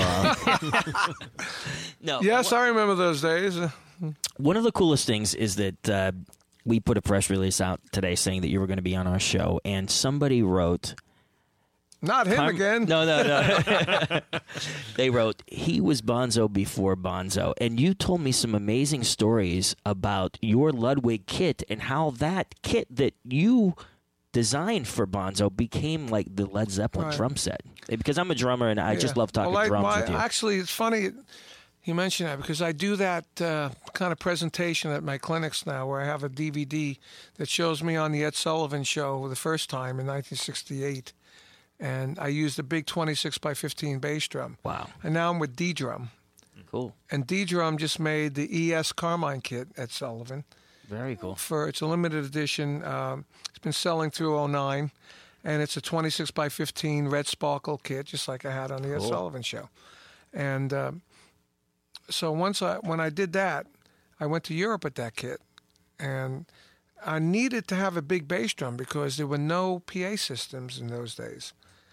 no. Yes, I remember those days. One of the coolest things is that uh, we put a press release out today saying that you were going to be on our show, and somebody wrote. Not him Carm- again. No, no, no. They wrote, he was Bonzo before Bonzo. And you told me some amazing stories about your Ludwig kit and how that kit that you designed for Bonzo became like the Led Zeppelin Right. drum set. Because I'm a drummer and I just Yeah. love talking well, I, drums my, with you. Actually, it's funny you mentioned that because I do that uh, kind of presentation at my clinics now where I have a D V D that shows me on the Ed Sullivan Show the first time in nineteen sixty-eight. And I used a big twenty-six by fifteen bass drum. Wow. And now I'm with D-Drum. Cool. And D-Drum just made the E S Carmine kit at Sullivan. Very cool. For it's a limited edition. Um, it's been selling through oh nine, and it's a twenty-six by fifteen red sparkle kit, just like I had on the Ed Cool. Sullivan Show. And um, so once I when I did that, I went to Europe with that kit, and I needed to have a big bass drum because there were no P A systems in those days,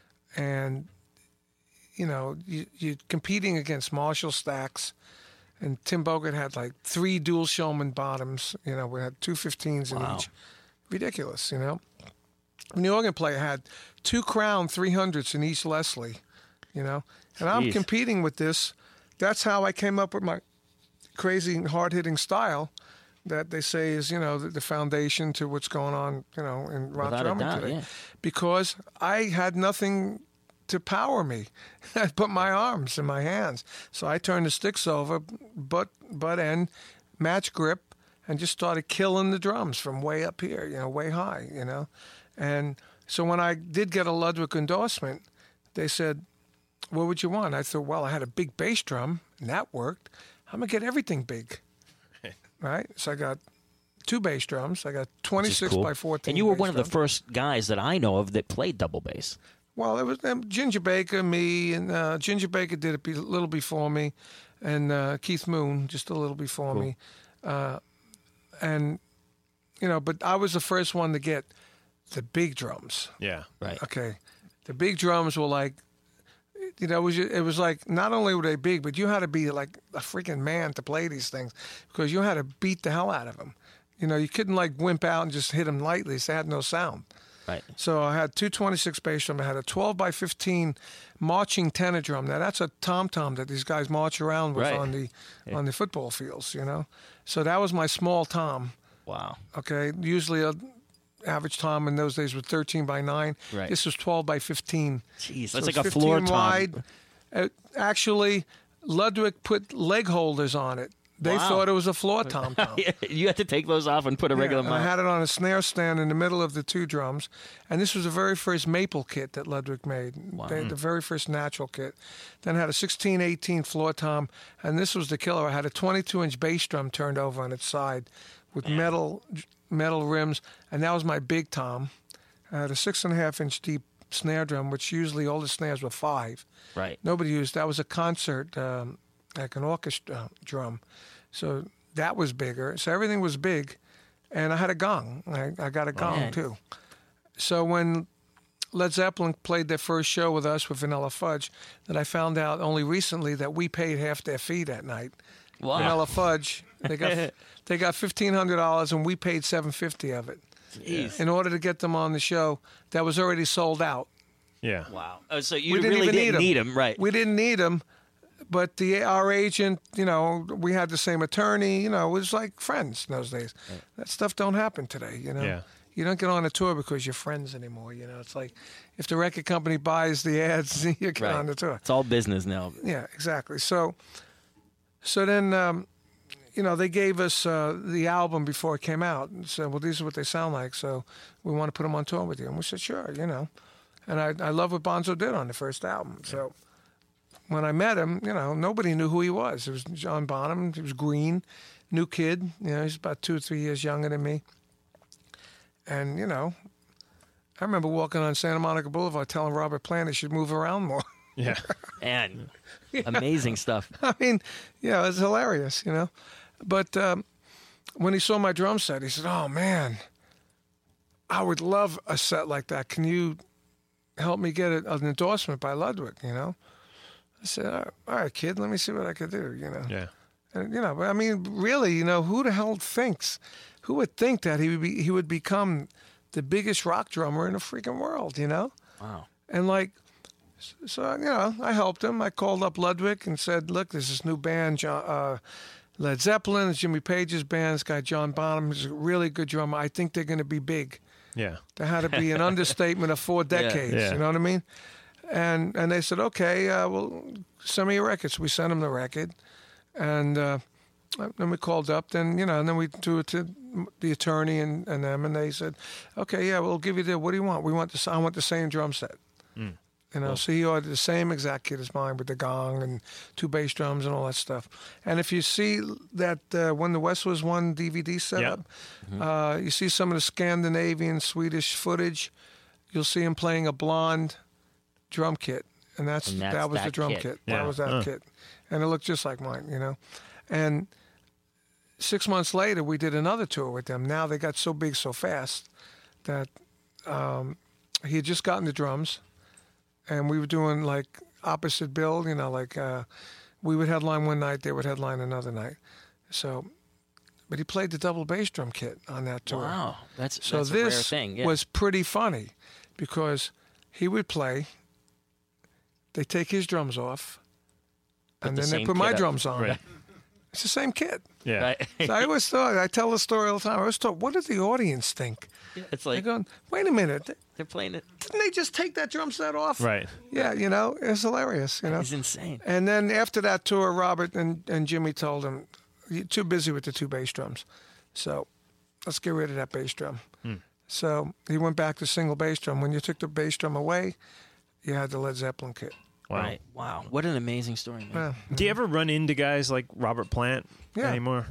and you know you, you're competing against Marshall stacks. And Tim Bogert had like three dual Showman bottoms. You know, we had two fifteens in Wow. each. Ridiculous, you know. And the organ player had two Crown three hundreds in each Leslie, you know. And I'm Jeez. competing with this. That's how I came up with my crazy, hard-hitting style that they say is, you know, the, the foundation to what's going on, you know, in rock Without a drumming doubt, today. yeah. Because I had nothing to power me. I put my arms in my hands. So I turned the sticks over, butt, butt end, match grip, and just started killing the drums from way up here, you know, way high, you know. And so when I did get a Ludwig endorsement, they said, what would you want? I thought, well, I had a big bass drum, and that worked. I'm going to get everything big. right? So I got two bass drums. I got twenty-six cool. by fourteen. And you were bass one of the drums. first guys that I know of that played double bass. Well, it was um, Ginger Baker, me, and uh, Ginger Baker did it be- a little before me, and uh, Keith Moon just a little before Cool. me, uh, and you know, but I was the first one to get the big drums. Yeah. Right. Okay, the big drums were like, you know, it was it was like not only were they big, but you had to be like a freaking man to play these things because you had to beat the hell out of them. You know, you couldn't like wimp out and just hit them lightly. So they had no sound. Right. So I had two twenty-six bass drums. I had a twelve by fifteen marching tenor drum. Now that's a tom tom that these guys march around with Right. on the on the football fields. You know, so that was my small tom. Wow. Okay, usually a average tom in those days was thirteen by nine. Right. This was twelve by fifteen. Jeez, So that's it's like a floor fifteen tom. wide. Uh, actually, Ludwig put leg holders on it. They Wow. thought it was a floor tom tom. You had to take those off and put a regular Yeah, and I mount. had it on a snare stand in the middle of the two drums, and this was the very first maple kit that Ludwig made. Wow. They, the very first natural kit. Then I had a sixteen eighteen floor tom, and this was the killer. I had a twenty-two inch bass drum turned over on its side with metal metal rims, and that was my big tom. I had a six and a half inch deep snare drum, which usually all the snares were five. Right. Nobody used that. Was a concert, um, like an orchestra drum. So that was bigger. So everything was big. And I had a gong. I, I got a gong, man. too. So when Led Zeppelin played their first show with us with Vanilla Fudge, that I found out only recently that we paid half their fee that night. Wow. Vanilla Fudge, they got they got fifteen hundred dollars, and we paid seven hundred fifty dollars of it. Jeez. In order to get them on the show that was already sold out. Yeah. Wow. Oh, so you We didn't really even didn't need need 'em. them, right? We didn't need them, but the our agent, you know, we had the same attorney. You know, it was like friends in those days. That stuff don't happen today. You know, Yeah. you don't get on a tour because you're friends anymore. You know, it's like if the record company buys the ads, you get Right. on the tour. It's all business now. Yeah, exactly. So, so then, um, you know, they gave us uh, the album before it came out and said, well, these are what they sound like. So we want to put them on tour with you. And we said, sure, you know. And I, I love what Bonzo did on the first album. So when I met him, you know, nobody knew who he was. It was John Bonham. He was green, new kid. You know, he's about two or three years younger than me. And, you know, I remember walking on Santa Monica Boulevard telling Robert Plant he should move around more. Yeah. And amazing stuff. I mean, yeah, it was hilarious, you know. But um, when he saw my drum set, he said, oh, man, I would love a set like that. Can you help me get a, an endorsement by Ludwig, you know? I said, all right, all right, kid, let me see what I could do, you know. Yeah. And, you know, but I mean, really, you know, who the hell thinks, who would think that he would be, he would become the biggest rock drummer in the freaking world, you know? Wow. And like, so, you know, I helped him. I called up Ludwig and said, look, there's this new band, John, uh, Led Zeppelin, it's Jimmy Page's band. This guy, John Bonham, is a really good drummer. I think they're going to be big. Yeah. There had to be an understatement of four decades. Yeah. You know what I mean? And and they said, okay, uh, well, send me your records. We sent them the record, and uh, then we called up. Then you know, and then we do it to the attorney and, and them, and they said, okay, yeah, we'll give you the. What do you want? We want the. I want the same drum set. Mm. You know, so he ordered the same exact kit as mine with the gong and two bass drums and all that stuff. And if you see that uh, When the West Was Won D V D setup, Mm-hmm. uh, you see some of the Scandinavian, Swedish footage. You'll see him playing a blonde drum kit, and that's, And that's that was the that drum kit. kit. Yeah. That was that Huh. kit, and it looked just like mine, you know. And six months later, we did another tour with them. Now they got so big so fast that um, he had just gotten the drums, and we were doing like opposite bill, you know, like uh, we would headline one night, they would headline another night. So, but he played the double bass drum kit on that tour. Wow. That's, So that's a rare this thing. Yeah. was pretty funny because he would play, they take his drums off, and the then they same put my kit up. drums on. Right. It's the same kit. Yeah. Right. So I always thought, I tell the story all the time, I always thought, what did the audience think? It's I like go, wait a minute, they're playing it. didn't they just take that drum set off? Right. Yeah, you know, it's hilarious, you know. It's insane. And then after that tour, Robert and, and Jimmy told him, you're too busy with the two bass drums. So let's get rid of that bass drum. Hmm. So he went back to single bass drum. When you took the bass drum away, you had the Led Zeppelin kit. Wow. Right. Wow. What an amazing story, man. Yeah. Do you ever run into guys like Robert Plant Yeah. anymore?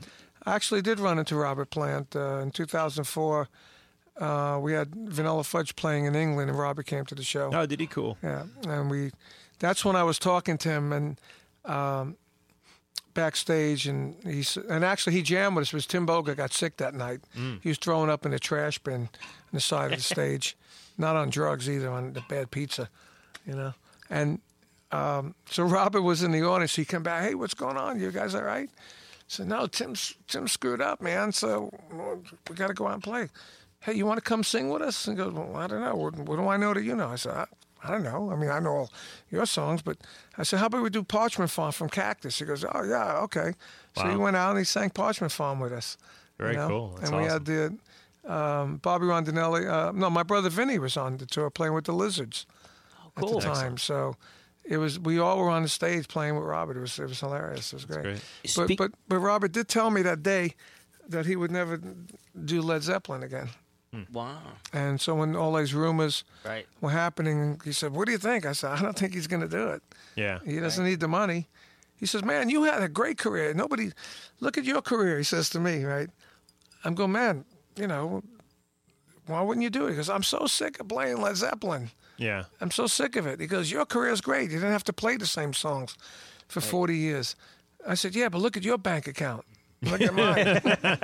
I actually did run into Robert Plant uh, in two thousand four. Uh, we had Vanilla Fudge playing in England, and Robert came to the show. Oh, did he? Cool. Yeah, and we. That's when I was talking to him and um, backstage, and he's and actually he jammed with us because Tim Boga got sick that night. Mm. He was throwing up in a trash bin on the side of the stage, not on drugs either, on the bad pizza, you know. And um, so Robert was in the audience. He came back, hey, what's going on? You guys all right? I said, no, Tim's Tim screwed up, man. So well, we got to go out and play. Hey, you want to come sing with us? And he goes, well, I don't know. What, what do I know that you know? I said, I, I don't know. I mean, I know all your songs, but I said, how about we do Parchment Farm from Cactus? He goes, oh, yeah, okay. So wow. he went out and he sang Parchment Farm with us. Very you know? cool. That's and we awesome. had the um, Bobby Rondinelli. Uh, no, my brother Vinny was on the tour playing with the Lizards Oh, cool. at the time. So it was we all were on the stage playing with Robert. It was it was hilarious. It was great. great. But, Speak- but but Robert did tell me that day that he would never do Led Zeppelin again. Wow. And so when all these rumors Right. were happening, he said, what do you think? I said, I don't think he's going to do it. Yeah. He doesn't need the money. He says, man, you had a great career. Nobody, look at your career, he says to me, right? I'm going, man, you know, why wouldn't you do it? He goes, I'm so sick of playing Led Zeppelin. Yeah. I'm so sick of it. He goes, your career's great. You didn't have to play the same songs for forty years. I said, yeah, but look at your bank account. Look at mine.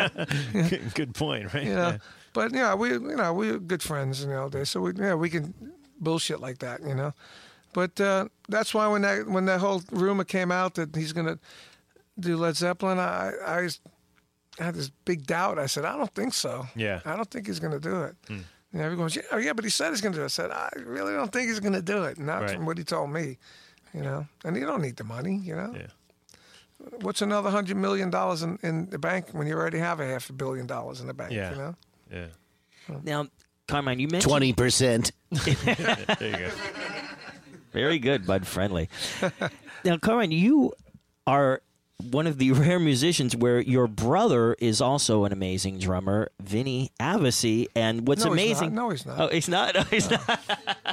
Good, good point, right? You know, Yeah. but yeah, we you know we were good friends in the old days, so we yeah we can bullshit like that, you know. But uh, that's why when that when that whole rumor came out that he's gonna do Led Zeppelin, I I had this big doubt. I said, I don't think so. Yeah. I don't think he's gonna do it. Mm. And everyone's yeah, yeah, but he said he's gonna do it. I said, I really don't think he's gonna do it. And that's Right. what he told me, you know. And you don't need the money, you know. Yeah. What's another hundred million dollars in, in the bank when you already have a half a billion dollars in the bank? Yeah. You know. Yeah. Now, Carmine, you mentioned twenty percent. There you go. Very good, Bud Friendly. Now, Carmine, you are one of the rare musicians where your brother is also an amazing drummer, Vinny Avicii. And what's No, he's amazing? not. No, he's not. Oh, he's not. No, he's not.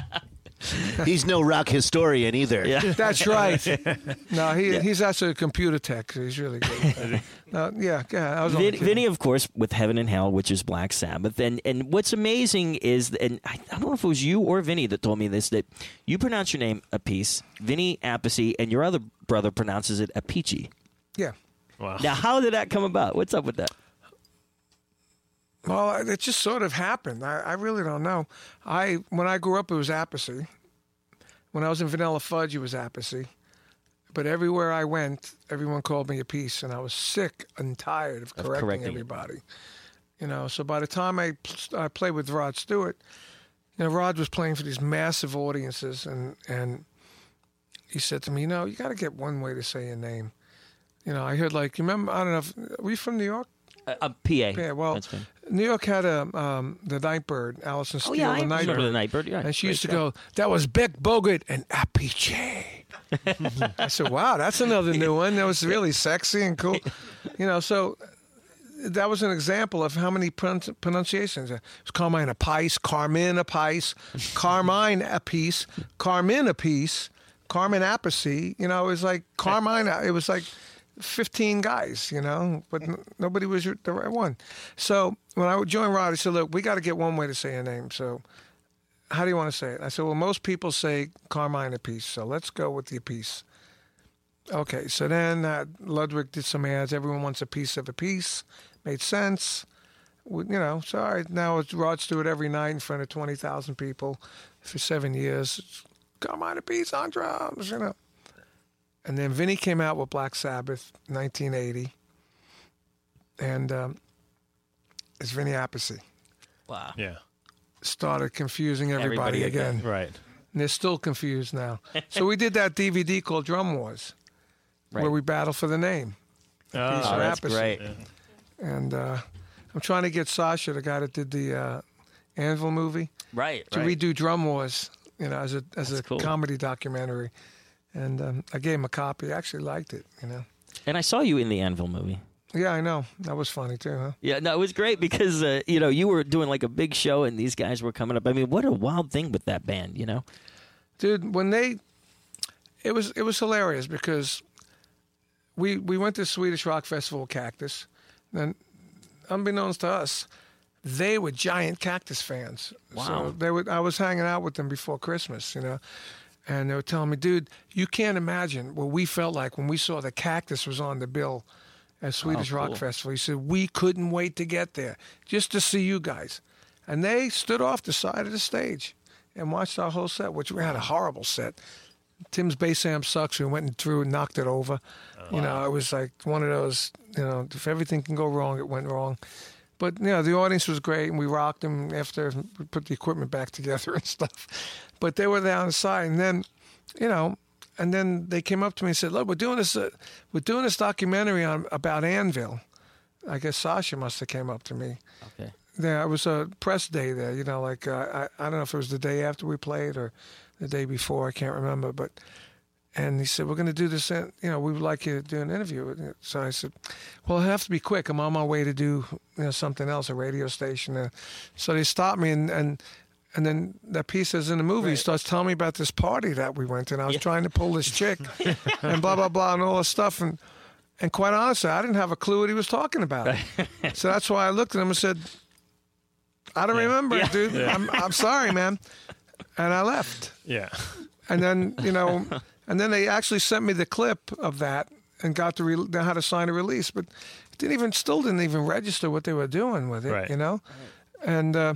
He's no rock historian either. Yeah. That's right. No, he he's actually a computer tech. So he's really good. no, yeah, yeah. I was only Vin, kidding. Vinny, of course, with Heaven and Hell, which is Black Sabbath. And and what's amazing is, and I, I don't know if it was you or Vinny that told me this, that you pronounce your name Appice, Vinny Appice, and your other brother pronounces it Appici. Yeah. Wow. Now, how did that come about? What's up with that? Well, it just sort of happened. I, I really don't know. I when I grew up, it was Appice. When I was in Vanilla Fudge, it was Appice. But everywhere I went, everyone called me Appice, and I was sick and tired of Of correcting, correcting it. everybody. You know, so by the time I I played with Rod Stewart, you know, Rod was playing for these massive audiences, and and he said to me, you know, you got to get one way to say your name. You know, I heard like, you remember? I don't know. If, were you from New York? Uh, uh, P A. Yeah, well, That's fine. New York had a um, the Nightbird, Alison Steele, Oh, yeah, I the remember Nightbird. the Nightbird. Yeah, And she great used to show. go, that was Beck Bogert and Appice. I said, wow, that's another new one. That was really sexy and cool. You know, so that was an example of how many pronun- pronunciations. It was Carmine Appice, Carmen Appice, Carmine Appice, Carmen Appice, Carmen Appice. You know, it was like Carmine, it was like fifteen guys, you know, but n- nobody was the right one. So when I joined Rod, he said, look, we got to get one way to say your name. So how do you want to say it? I said, well, most people say Carmine Appice, so let's go with the Appice. Okay, so then uh, Ludwig did some ads. Everyone wants a piece of a piece. Made sense. We, you know, so all right, now it's Rod Stewart every night in front of twenty thousand people for seven years. It's Carmine Appice on drums, you know. And then Vinny came out with Black Sabbath, nineteen eighty. And um, it's Vinny Appice. Wow. Yeah. Started confusing everybody, Everybody again. again. Right. And they're still confused now. So we did that D V D called Drum Wars, Right. where we battle for the name. Oh, Piece Oh, of that's Appice. great. And uh, I'm trying to get Sasha, the guy that did the uh, Anvil movie, Right. to right. redo Drum Wars, you know, as a as That's a cool. comedy documentary. And um, I gave him a copy. I actually liked it, you know. And I saw you in the Anvil movie. Yeah, I know. That was funny too, huh? Yeah, no, it was great because uh, you know you were doing like a big show and these guys were coming up. I mean, what a wild thing with that band, you know? Dude, when they, it was it was hilarious because we we went to Swedish Rock Festival Cactus, And unbeknownst to us, they were giant Cactus fans. Wow. So they would. I was hanging out with them before Christmas, you know, and they were telling me, dude, you can't imagine what we felt like when we saw the Cactus was on the bill at Swedish Oh, Rock cool. Festival. He said, we couldn't wait to get there just to see you guys. And they stood off the side of the stage and watched our whole set, which we had a horrible set. Tim's bass amp sucks. We went through and knocked it over. Oh, you know, it was like one of those, you know, if everything can go wrong, it went wrong. But, you know, the audience was great, and we rocked them after we put the equipment back together and stuff. But they were there on the side. And then, you know, and then they came up to me and said, look, we're doing this, uh, we're doing this documentary on about Anvil. I guess Sasha must have came up to me. Okay. There, it was a press day there, you know, like, uh, I, I don't know if it was the day after we played or the day before, I can't remember, but, and he said, we're going to do this, you know, we would like you to do an interview. So I said, well, it'll have to be quick. I'm on my way to do, you know, something else, a radio station. Uh, so they stopped me, and, and, and then that piece is in the movie. He starts telling me about this party that we went to, and I was Yeah. trying to pull this chick, and blah, blah, blah, and all this stuff, and, and quite honestly, I didn't have a clue what he was talking about. So that's why I looked at him and said, I don't remember it, dude. I'm, I'm sorry, man. And I left. Yeah. And then, you know, and then they actually sent me the clip of that and got to re- how to sign a release, but it didn't even, still didn't even register what they were doing with it, Right. you know? And uh,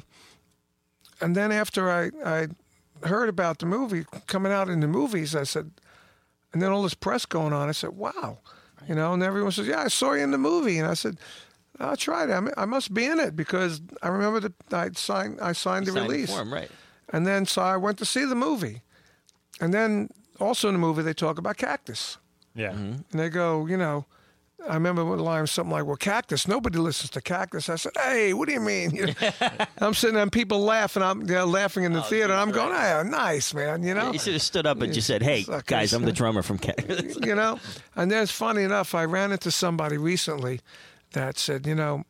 and then after I, I heard about the movie, coming out in the movies, I said, and then all this press going on, I said, wow. You know, and everyone says, yeah, I saw you in the movie. And I said, I'll try it. I, mean, I must be in it because I remember that I signed, I signed the Signed release. the form, right. And then, so I went to see the movie. And then, also in the movie, they talk about Cactus. Yeah. And they go, you know, I remember one line, something like, well, Cactus, nobody listens to Cactus. I said, hey, what do you mean? You know, I'm sitting there and people laughing. I'm you know, laughing in the Oh, theater. geez, I'm going, right. oh, nice, man, you know? You should have stood up and just said, hey, Suckers. guys, I'm the drummer from Cat. You know? And then it's funny enough, I ran into somebody recently that said, you know,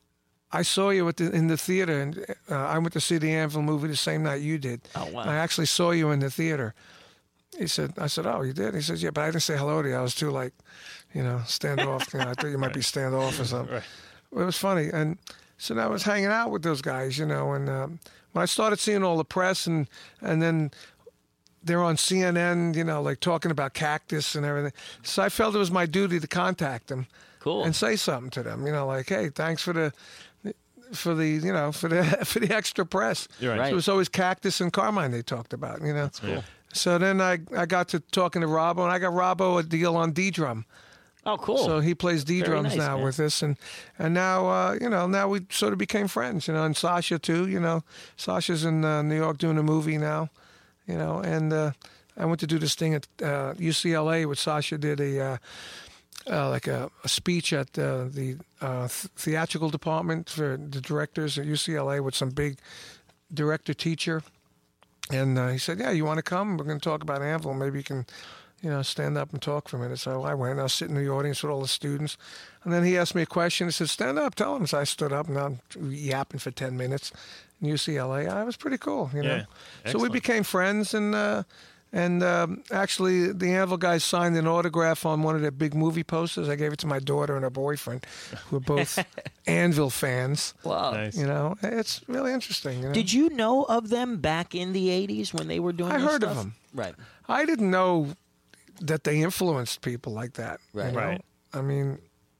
I saw you at the, in the theater, and uh, I went to see the Anvil movie the same night you did. Oh, wow. I actually saw you in the theater. He said, I said, oh, you did? He says, yeah, but I didn't say hello to you. I was too, like, you know, standoff. You know, I thought you might be standoff or something. Right. It was funny. And so I was hanging out with those guys, you know, and um, when I started seeing all the press and, and then they're on C N N, you know, like talking about Cactus and everything. So I felt it was my duty to contact them. Cool. And say something to them, you know, like, hey, thanks for the, for the, you know, for the, for the extra press. You're right. Right. So it was always Cactus and Carmine they talked about, you know. That's cool. So then I, I got to talking to Robbo, and I got Robbo a deal on D-Drum. Oh, cool. So he plays D Very drums nice, now man. with us, and and now uh, you know now we sort of became friends, you know, and Sasha too, you know, Sasha's in uh, New York doing a movie now, you know, and uh, I went to do this thing at uh, U C L A, which Sasha did a uh, uh, like a, a speech at uh, the uh, th- theatrical department for the directors at U C L A with some big director teacher, and uh, he said, yeah, you want to come? We're going to talk about Anvil. Maybe you can, you know, stand up and talk for a minute. So I went. I was sitting in the audience with all the students. And then he asked me a question. He said, stand up, tell him. So I stood up, and I'm yapping for ten minutes in U C L A. I was pretty cool, you know. Yeah, So we excellent. became friends, and uh, and um, actually the Anvil guys signed an autograph on one of their big movie posters. I gave it to my daughter and her boyfriend, who are both Anvil fans. Wow. Nice. You know, it's really interesting. You know? Did you know of them back in the eighties when they were doing I this heard of stuff? them. Right. I didn't know that they influenced people like that. Right. You know? Right. I mean,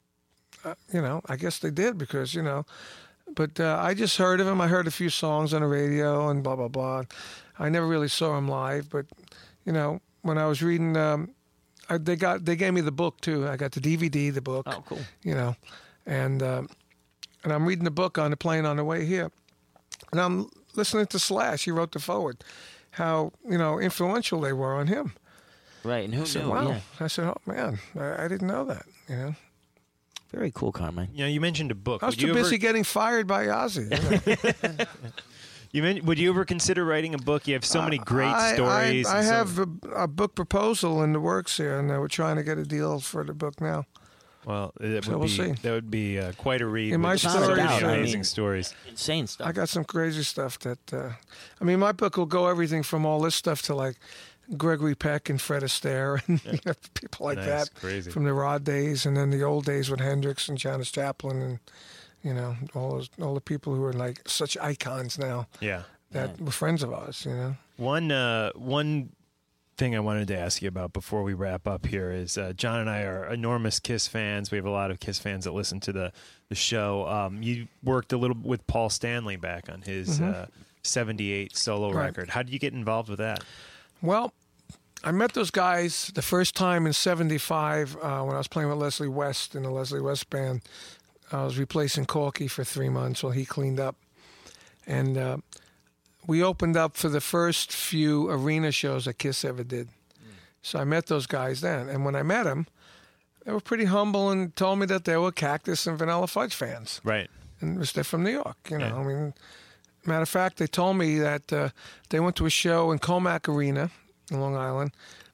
uh, you know, I guess they did because, you know, but uh, I just heard of him. I heard a few songs on the radio and blah, blah, blah. I never really saw him live, but, you know, when I was reading, um, I, they got they gave me the book too. I got the D V D, the book. Oh, cool. You know, and um, and I'm reading the book on the plane on the way here, and I'm listening to Slash. He wrote the forward, how you know influential they were on him. Right. And who I said, knew? wow. Yeah. I said, oh man, I, I didn't know that. You know, Very cool, Carmine. You know, you mentioned a book. I was Would too you busy ever, getting fired by Ozzy. You know? you men- would you ever consider writing a book? You have so many great I, stories. I, I and so- have a, a book proposal in the works here, and uh, we're trying to get a deal for the book now. Well, that So would we'll be see. that would be uh, quite a read. In my with so stories, many uh, amazing I mean- stories. Insane stuff. I got some crazy stuff that, uh, I mean, my book will go everything from all this stuff to like Gregory Peck and Fred Astaire and you know, people like Nice, that crazy. from the Rod days, and then the old days with Hendrix and Janis Joplin, and you know all those all the people who are like such icons now Yeah. that were friends of ours. You know, One uh, one thing I wanted to ask you about before we wrap up here is uh, John and I are enormous Kiss fans. We have a lot of Kiss fans that listen to the the show. Um, you worked a little with Paul Stanley back on his uh, seventy-eight solo Right. record. How did you get involved with that? well. I met those guys the first time in seventy-five uh, when I was playing with Leslie West in the Leslie West band. I was replacing Corky for three months while he cleaned up. And uh, we opened up for the first few arena shows that Kiss ever did. So I met those guys then. And when I met them, they were pretty humble and told me that they were Cactus and Vanilla Fudge fans. Right. And it was they're from New York, you know. Yeah. I mean, matter of fact, they told me that uh, they went to a show in Comac Arena in Long Island,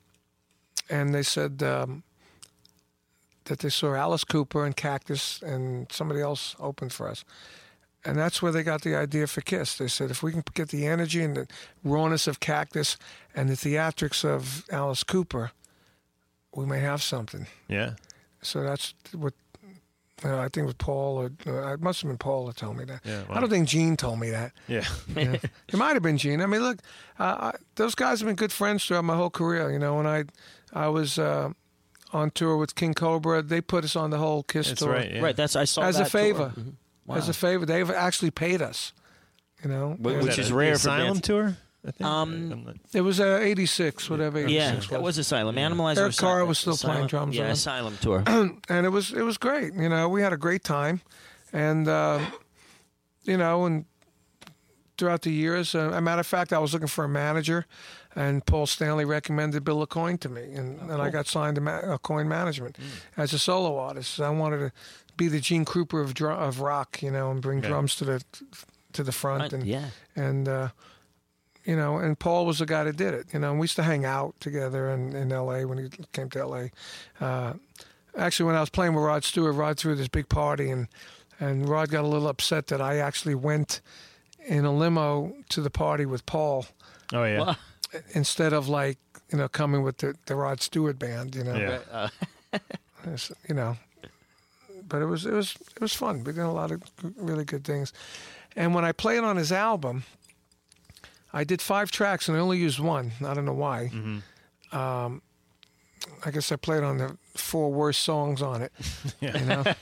and they said um, that they saw Alice Cooper and Cactus and somebody else opened for us. And that's where they got the idea for Kiss. They said, if we can get the energy and the rawness of Cactus and the theatrics of Alice Cooper, we may have something. Yeah. So that's what, you know, I think with Paul, or uh, it must have been Paul that told me that. Yeah, I wow. don't think Gene told me that. Yeah. Yeah. It might have been Gene. I mean, look, uh, I, those guys have been good friends throughout my whole career. You know, when I I was uh, on tour with King Cobra, they put us on the whole Kiss That's tour. right. Yeah. Right, that's I saw As that a favor. tour. Mhm. Wow. As a favor. They've actually paid us, you know. Wh- Was which that is a- rare the for Asylum bands. tour. I think. Um, I'm not- It was uh, eighty-six, whatever Yeah, eighty-six that was Asylum. Animalizer. Eric was Carr Asylum- was still playing Asylum- drums Yeah, on it. Asylum tour. And it was it was great. You know, we had a great time, and uh, you know, and throughout the years, uh, as a matter of fact, I was looking for a manager, and Paul Stanley recommended Bill Aucoin to me, and, and I got signed to Ma- Aucoin Management as a solo artist. I wanted to be the Gene Krupa of dr- of rock, you know, and bring Yeah. drums to the to the front, Right, and yeah. and uh, you know, and Paul was the guy that did it. You know, and we used to hang out together in, in L A when he came to L A. Uh, actually, when I was playing with Rod Stewart, Rod threw this big party, and and Rod got a little upset that I actually went in a limo to the party with Paul oh yeah. Well, instead of like you know coming with the, the Rod Stewart band. You know, Yeah. uh, It's, you know, but it was it was it was fun. We did a lot of g- really good things, and when I played on his album, I did five tracks and I only used one. I don't know why. Um, I guess I played on the four worst songs on it. Yeah. You know,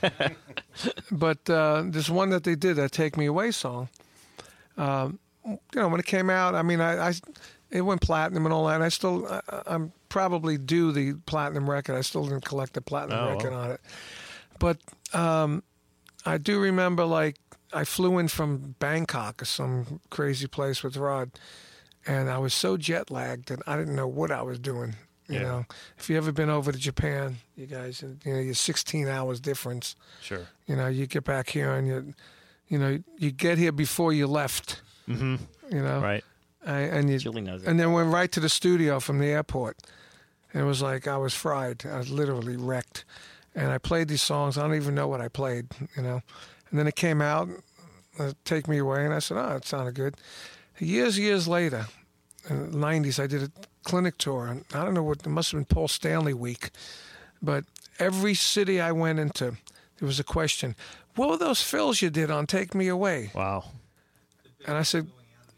but uh, this one that they did, that "Take Me Away" song. Um, you know, when it came out, I mean, I, I it went platinum and all that. And I still, I, I'm probably due the platinum record. I still didn't collect the platinum Oh, record wow. on it. But um, I do remember, like, I flew in from Bangkok or some crazy place with Rod, and I was so jet lagged that I didn't know what I was doing. You Yeah. know, if you ever been over to Japan, you guys, you know, you're sixteen hours difference. Sure. You know, you get back here and you, you know, you get here before you left. Mm-hmm. You know, Right. I, and you, Julie knows it. and then went right to the studio from the airport. And it was like I was fried. I was literally wrecked. And I played these songs. I don't even know what I played. You know, and then it came out, uh, "Take Me Away," and I said, "Oh, it sounded good." Years, years later, in the nineties, I did a clinic tour. And I don't know what, it must have been Paul Stanley week. But every city I went into, there was a question, what were those fills you did on "Take Me Away"? Wow. And I said,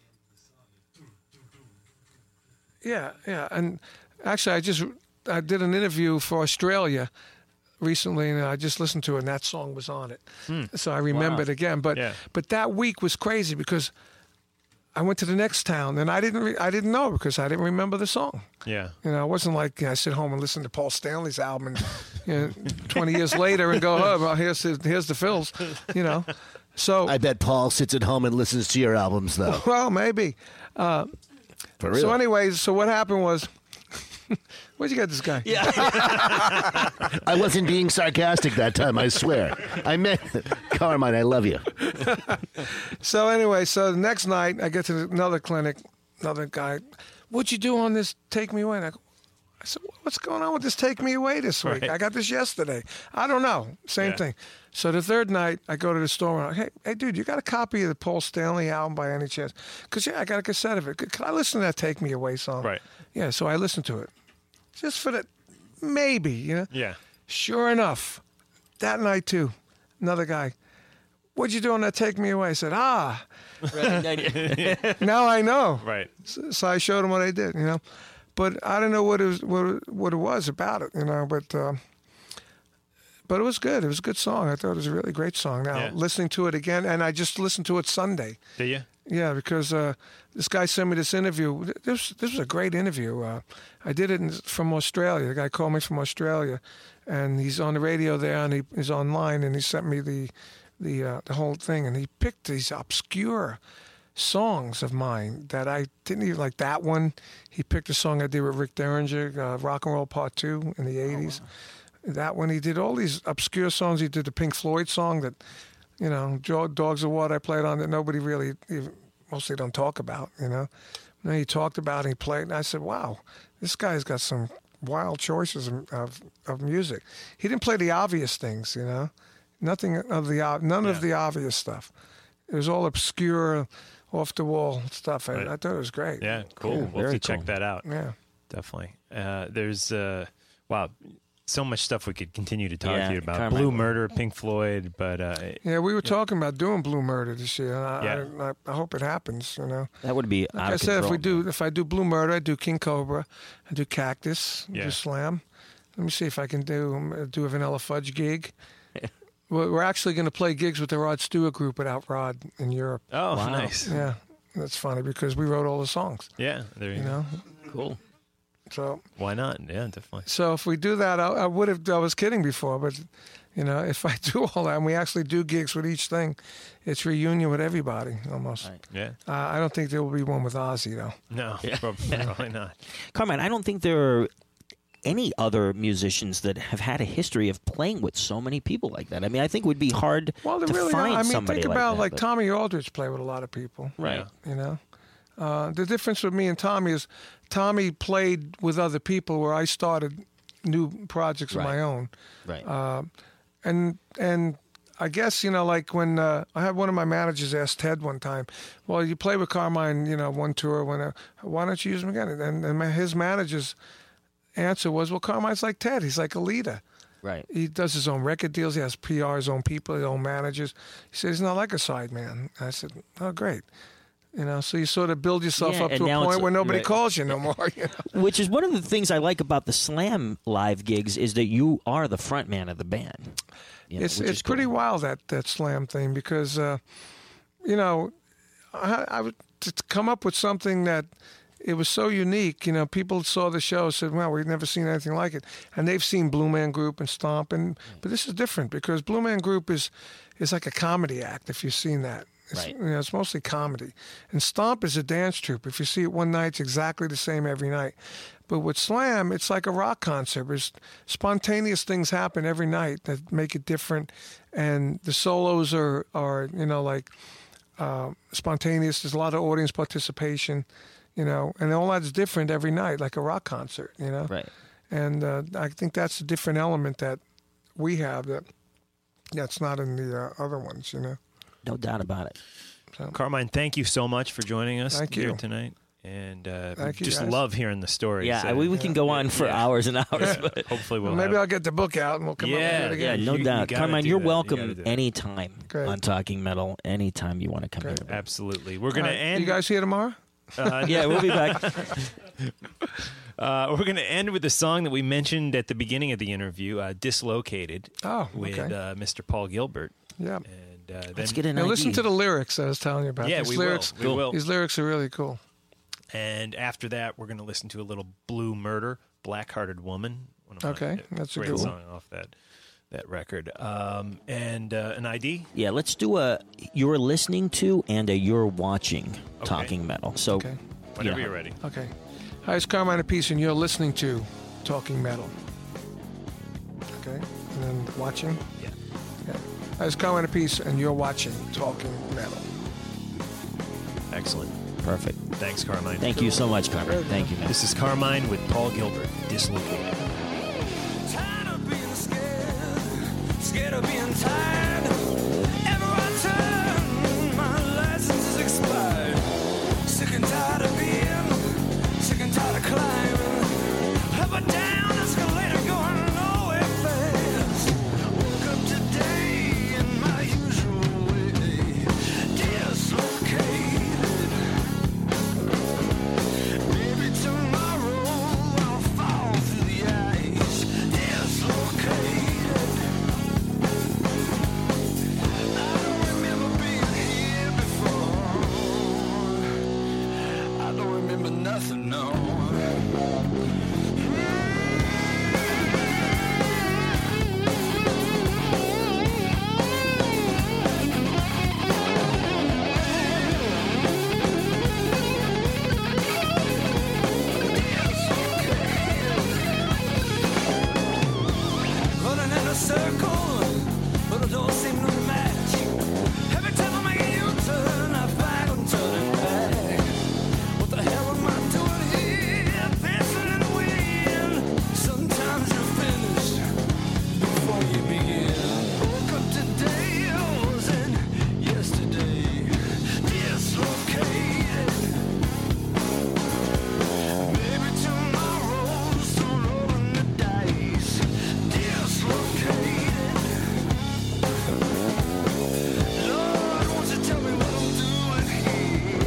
yeah, yeah. And actually, I just, I did an interview for Australia recently, and I just listened to it, and that song was on it. So I remembered again. But Yeah. but that week was crazy because I went to the next town, and I didn't re- I didn't know because I didn't remember the song. Yeah. You know, it wasn't like you know, I sit home and listen to Paul Stanley's album, and, you know, twenty years later, and go, oh, well, here's the, here's the fills. You know, so I bet Paul sits at home and listens to your albums, though. well, maybe. For real. So, anyways, so what happened was, where'd you get this guy? Yeah. I wasn't being sarcastic that time, I swear. I meant it. Carmine, I love you. So anyway, so the next night I get to another clinic, another guy. What'd you do on this "Take Me Away"? And I go, I said, what's going on with this Take Me Away this week? Right. I got this yesterday. I don't know. Same Yeah. thing. So the third night, I go to the store and I'm like, hey, hey, dude, you got a copy of the Paul Stanley album by any chance? Because, yeah, I got a cassette of it. Could, could I listen to that Take Me Away song? Right. Yeah, so I listened to it. Just for the, maybe, you know? Yeah. Sure enough, that night too, another guy, what'd you do on that Take Me Away? I said, ah, now I know. Right. So, so I showed him what I did, you know. But I don't know what it was, what, it- what it was about it, you know. But uh, but it was good. It was a good song. I thought it was a really great song. Now, Yeah. listening to it again, and I just listened to it Sunday. Did you? Yeah, because uh, this guy sent me this interview. This this was a great interview. Uh, I did it in, from Australia. The guy called me from Australia, and he's on the radio there, and he, he's online, and he sent me the the uh, the whole thing, and he picked these obscure songs of mine that I didn't even like. That one, he picked a song I did with Rick Derringer, uh, Rock and Roll Part Two in the eighties. That one, he did all these obscure songs. He did the Pink Floyd song that, you know, Jo- Dogs of War I played on that nobody really, even, mostly don't talk about, you know. And then he talked about it, and he played, and I said, wow, this guy's got some wild choices of, of, of music. He didn't play the obvious things, you know. Nothing of the, ob- none Yeah. of the obvious stuff. It was all obscure, off-the-wall stuff. I, Right. I thought it was great. Yeah, cool. Cool, We'll have very to check cool. that out. Yeah. Definitely. Uh, there's, uh, wow, so much stuff we could continue to talk Yeah, to you about. Carmine. Blue Murder, Pink Floyd, but uh, Yeah, we were talking about doing Blue Murder this year, and I, Yeah. I, I, I hope it happens, you know. That would be Like out I of said, if we control. do, if I do Blue Murder, I do King Cobra, I do Cactus, I Yeah. do Slam. Let me see if I can do um, do a Vanilla Fudge gig. We're we're actually going to play gigs with the Rod Stewart group without Rod in Europe. oh, Wow. nice. Yeah, that's funny because we wrote all the songs, Yeah, there you, you go. know. Cool. So, Why not? Yeah, definitely. so if we do that, I, I would have. I was kidding before, but you know, if I do all that and we actually do gigs with each thing, it's reunion with everybody almost. Right. Yeah. Uh, I don't think there will be one with Ozzy though. No, probably, probably not. Carmine, I don't think there are any other musicians that have had a history of playing with so many people like that. I mean, I think it would be hard Well, to they really. find Are. I mean, somebody think about like, like that, but- Tommy Aldridge played with a lot of people. Right. You know, uh, the difference with me and Tommy is Tommy played with other people where I started new projects of Right. my own, Right. uh, and and I guess you know like when uh, I had one of my managers ask Ted one time, well, you play with Carmine, you know, one tour, when uh, why don't you use him again? And, and my, his manager's answer was, well, Carmine's like Ted, he's like a leader. right. He does his own record deals. He has P R, his own people, his own managers. He said he's not like a side man. I said, oh, great. You know, so you sort of build yourself Yeah, up and to a now point it's- where nobody right. calls you no more. You know? Which is one of the things I like about the Slam live gigs is that you are the front man of the band. You know, It's which it's is cool. pretty wild that that Slam thing because, uh, you know, I, I would to to come up with something that it was so unique. You know, people saw the show, said, "Well, we've never seen anything like it," and they've seen Blue Man Group and Stomp, and but this is different because Blue Man Group is is like a comedy act. If you've seen that. It's, Right. you know, it's mostly comedy. And Stomp is a dance troupe. If you see it one night, it's exactly the same every night. But with Slam, it's like a rock concert. There's spontaneous things happen every night that make it different. And the solos are, are you know, like uh, spontaneous. There's a lot of audience participation, you know, and all that's different every night, like a rock concert, you know. Right. And uh, I think that's a different element that we have that that's not in the uh, other ones, you know. No doubt about it. Carmine, thank you so much for joining us Thank here you. tonight. And uh, Thank you, just guys. love hearing the stories. Yeah, Uh, we, we can go on for yeah. hours and hours. Yeah. But Hopefully we'll Maybe have, I'll get the book out and we'll come up Yeah, with it yeah, again. no You- you doubt. gotta Carmine, do you're that. You welcome gotta do that. anytime Great. on Talking Metal. Anytime you want to come Great. here. Absolutely. We're All going right, to end. You guys here tomorrow? uh, Yeah, we'll be back. Uh, we're going to end with the song that we mentioned at the beginning of the interview, uh, Dislocated, Oh, with okay. uh, Mister Paul Gilbert. Yeah. And uh, then, Let's get an Now idea. listen to the lyrics I was telling you about. Yeah, these we lyrics, will. We will. These lyrics are really cool. And after that, we're going to listen to a little Blue Murder, Black-Hearted Woman. One of my Okay, that's a great good one. song off that that record. Um, and uh, an I D. Yeah, let's do a you're listening to and a you're watching Okay. Talking Metal. So Okay. Whenever yeah. you're ready. Okay. Hi, it's Carmine Apiece, and you're listening to Talking Metal. Okay. And then watching. Yeah. Okay. Hi, it's Carmine Apiece, and you're watching Talking Metal. Excellent. Perfect. Thanks, Carmine. Thank you so much, Carmine. Thank you, man. This is Carmine with Paul Gilbert, Dislocated. Tired of being scared, scared of being tired. Everywhere I turn, my license is expired. Sick and tired of being, sick and tired of climbing. Up and down escalator going nowhere fast. Woke up today in my usual way, dislocated. Maybe tomorrow I'll fall through the ice, dislocated. I don't remember being here before. I don't remember nothing, no. Running in a circle, but it don't seem to match. Every time I make a U-turn, I find I'm turning back. What the hell am I doing here? Dancing in the wind. Sometimes you're finished before you begin. Woke up today, I wasn't yesterday. Dislocated. Maybe tomorrow's still rolling the dice. Dislocated. Lord, won't you tell me what I'm doing here?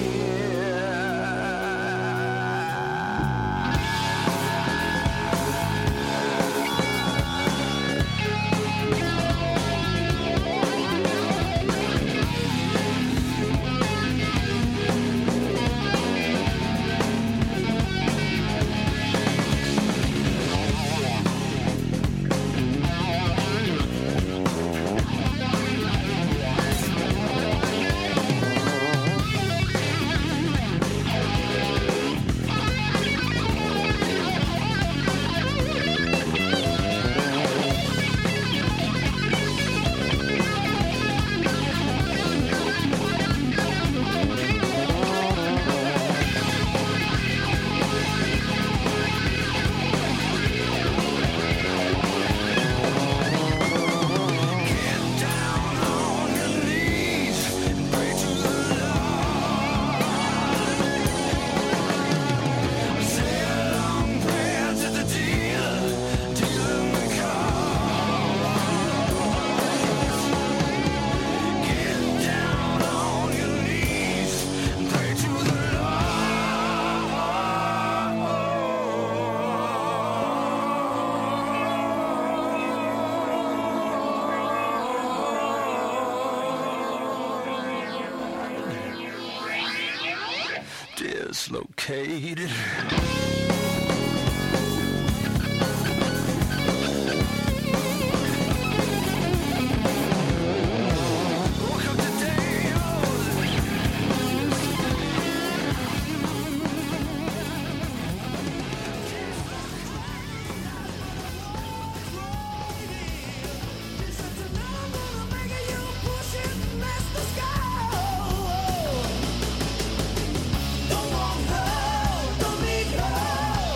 Get down on your knees and pray to the Lord. Say a long prayer to the dealer, dealer in the cards. Get down on your knees and pray to the Lord. Dislocated. Woke up today, I wasn't Don't want her, don't need her.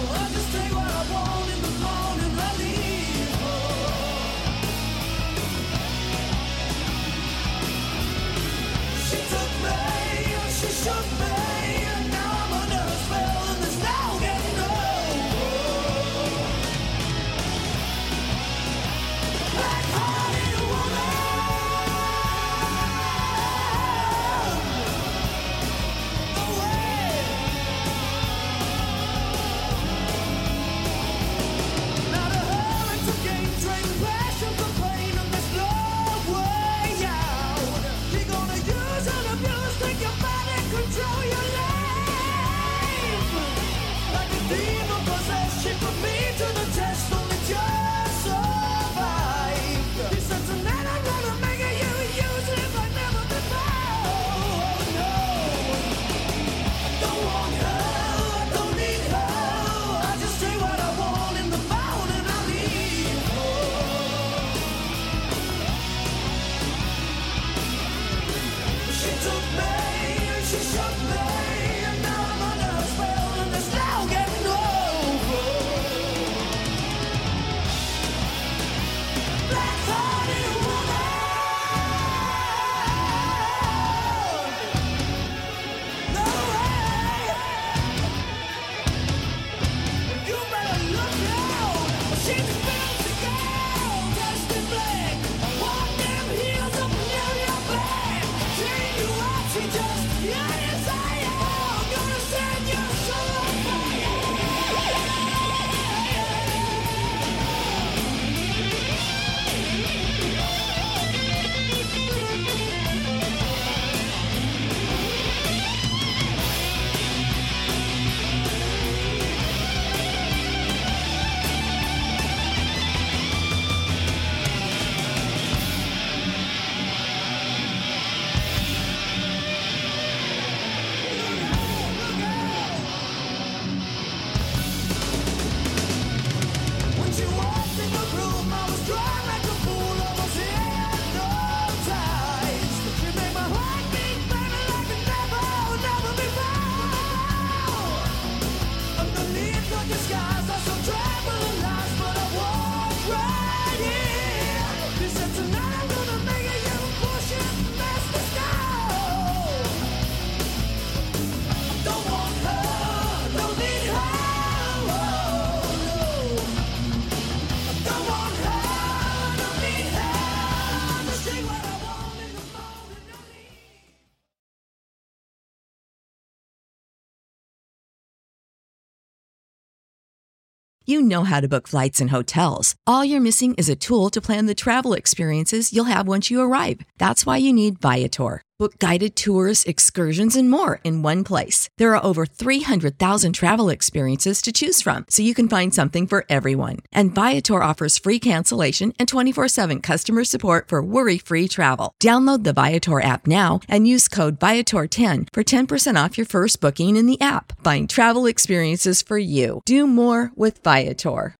You know how to book flights and hotels. All you're missing is a tool to plan the travel experiences you'll have once you arrive. That's why you need Viator. Book guided tours, excursions, and more in one place. There are over three hundred thousand travel experiences to choose from, so you can find something for everyone. And Viator offers free cancellation and twenty-four seven customer support for worry-free travel. Download the Viator app now and use code Viator ten for ten percent off your first booking in the app. Find travel experiences for you. Do more with Viator.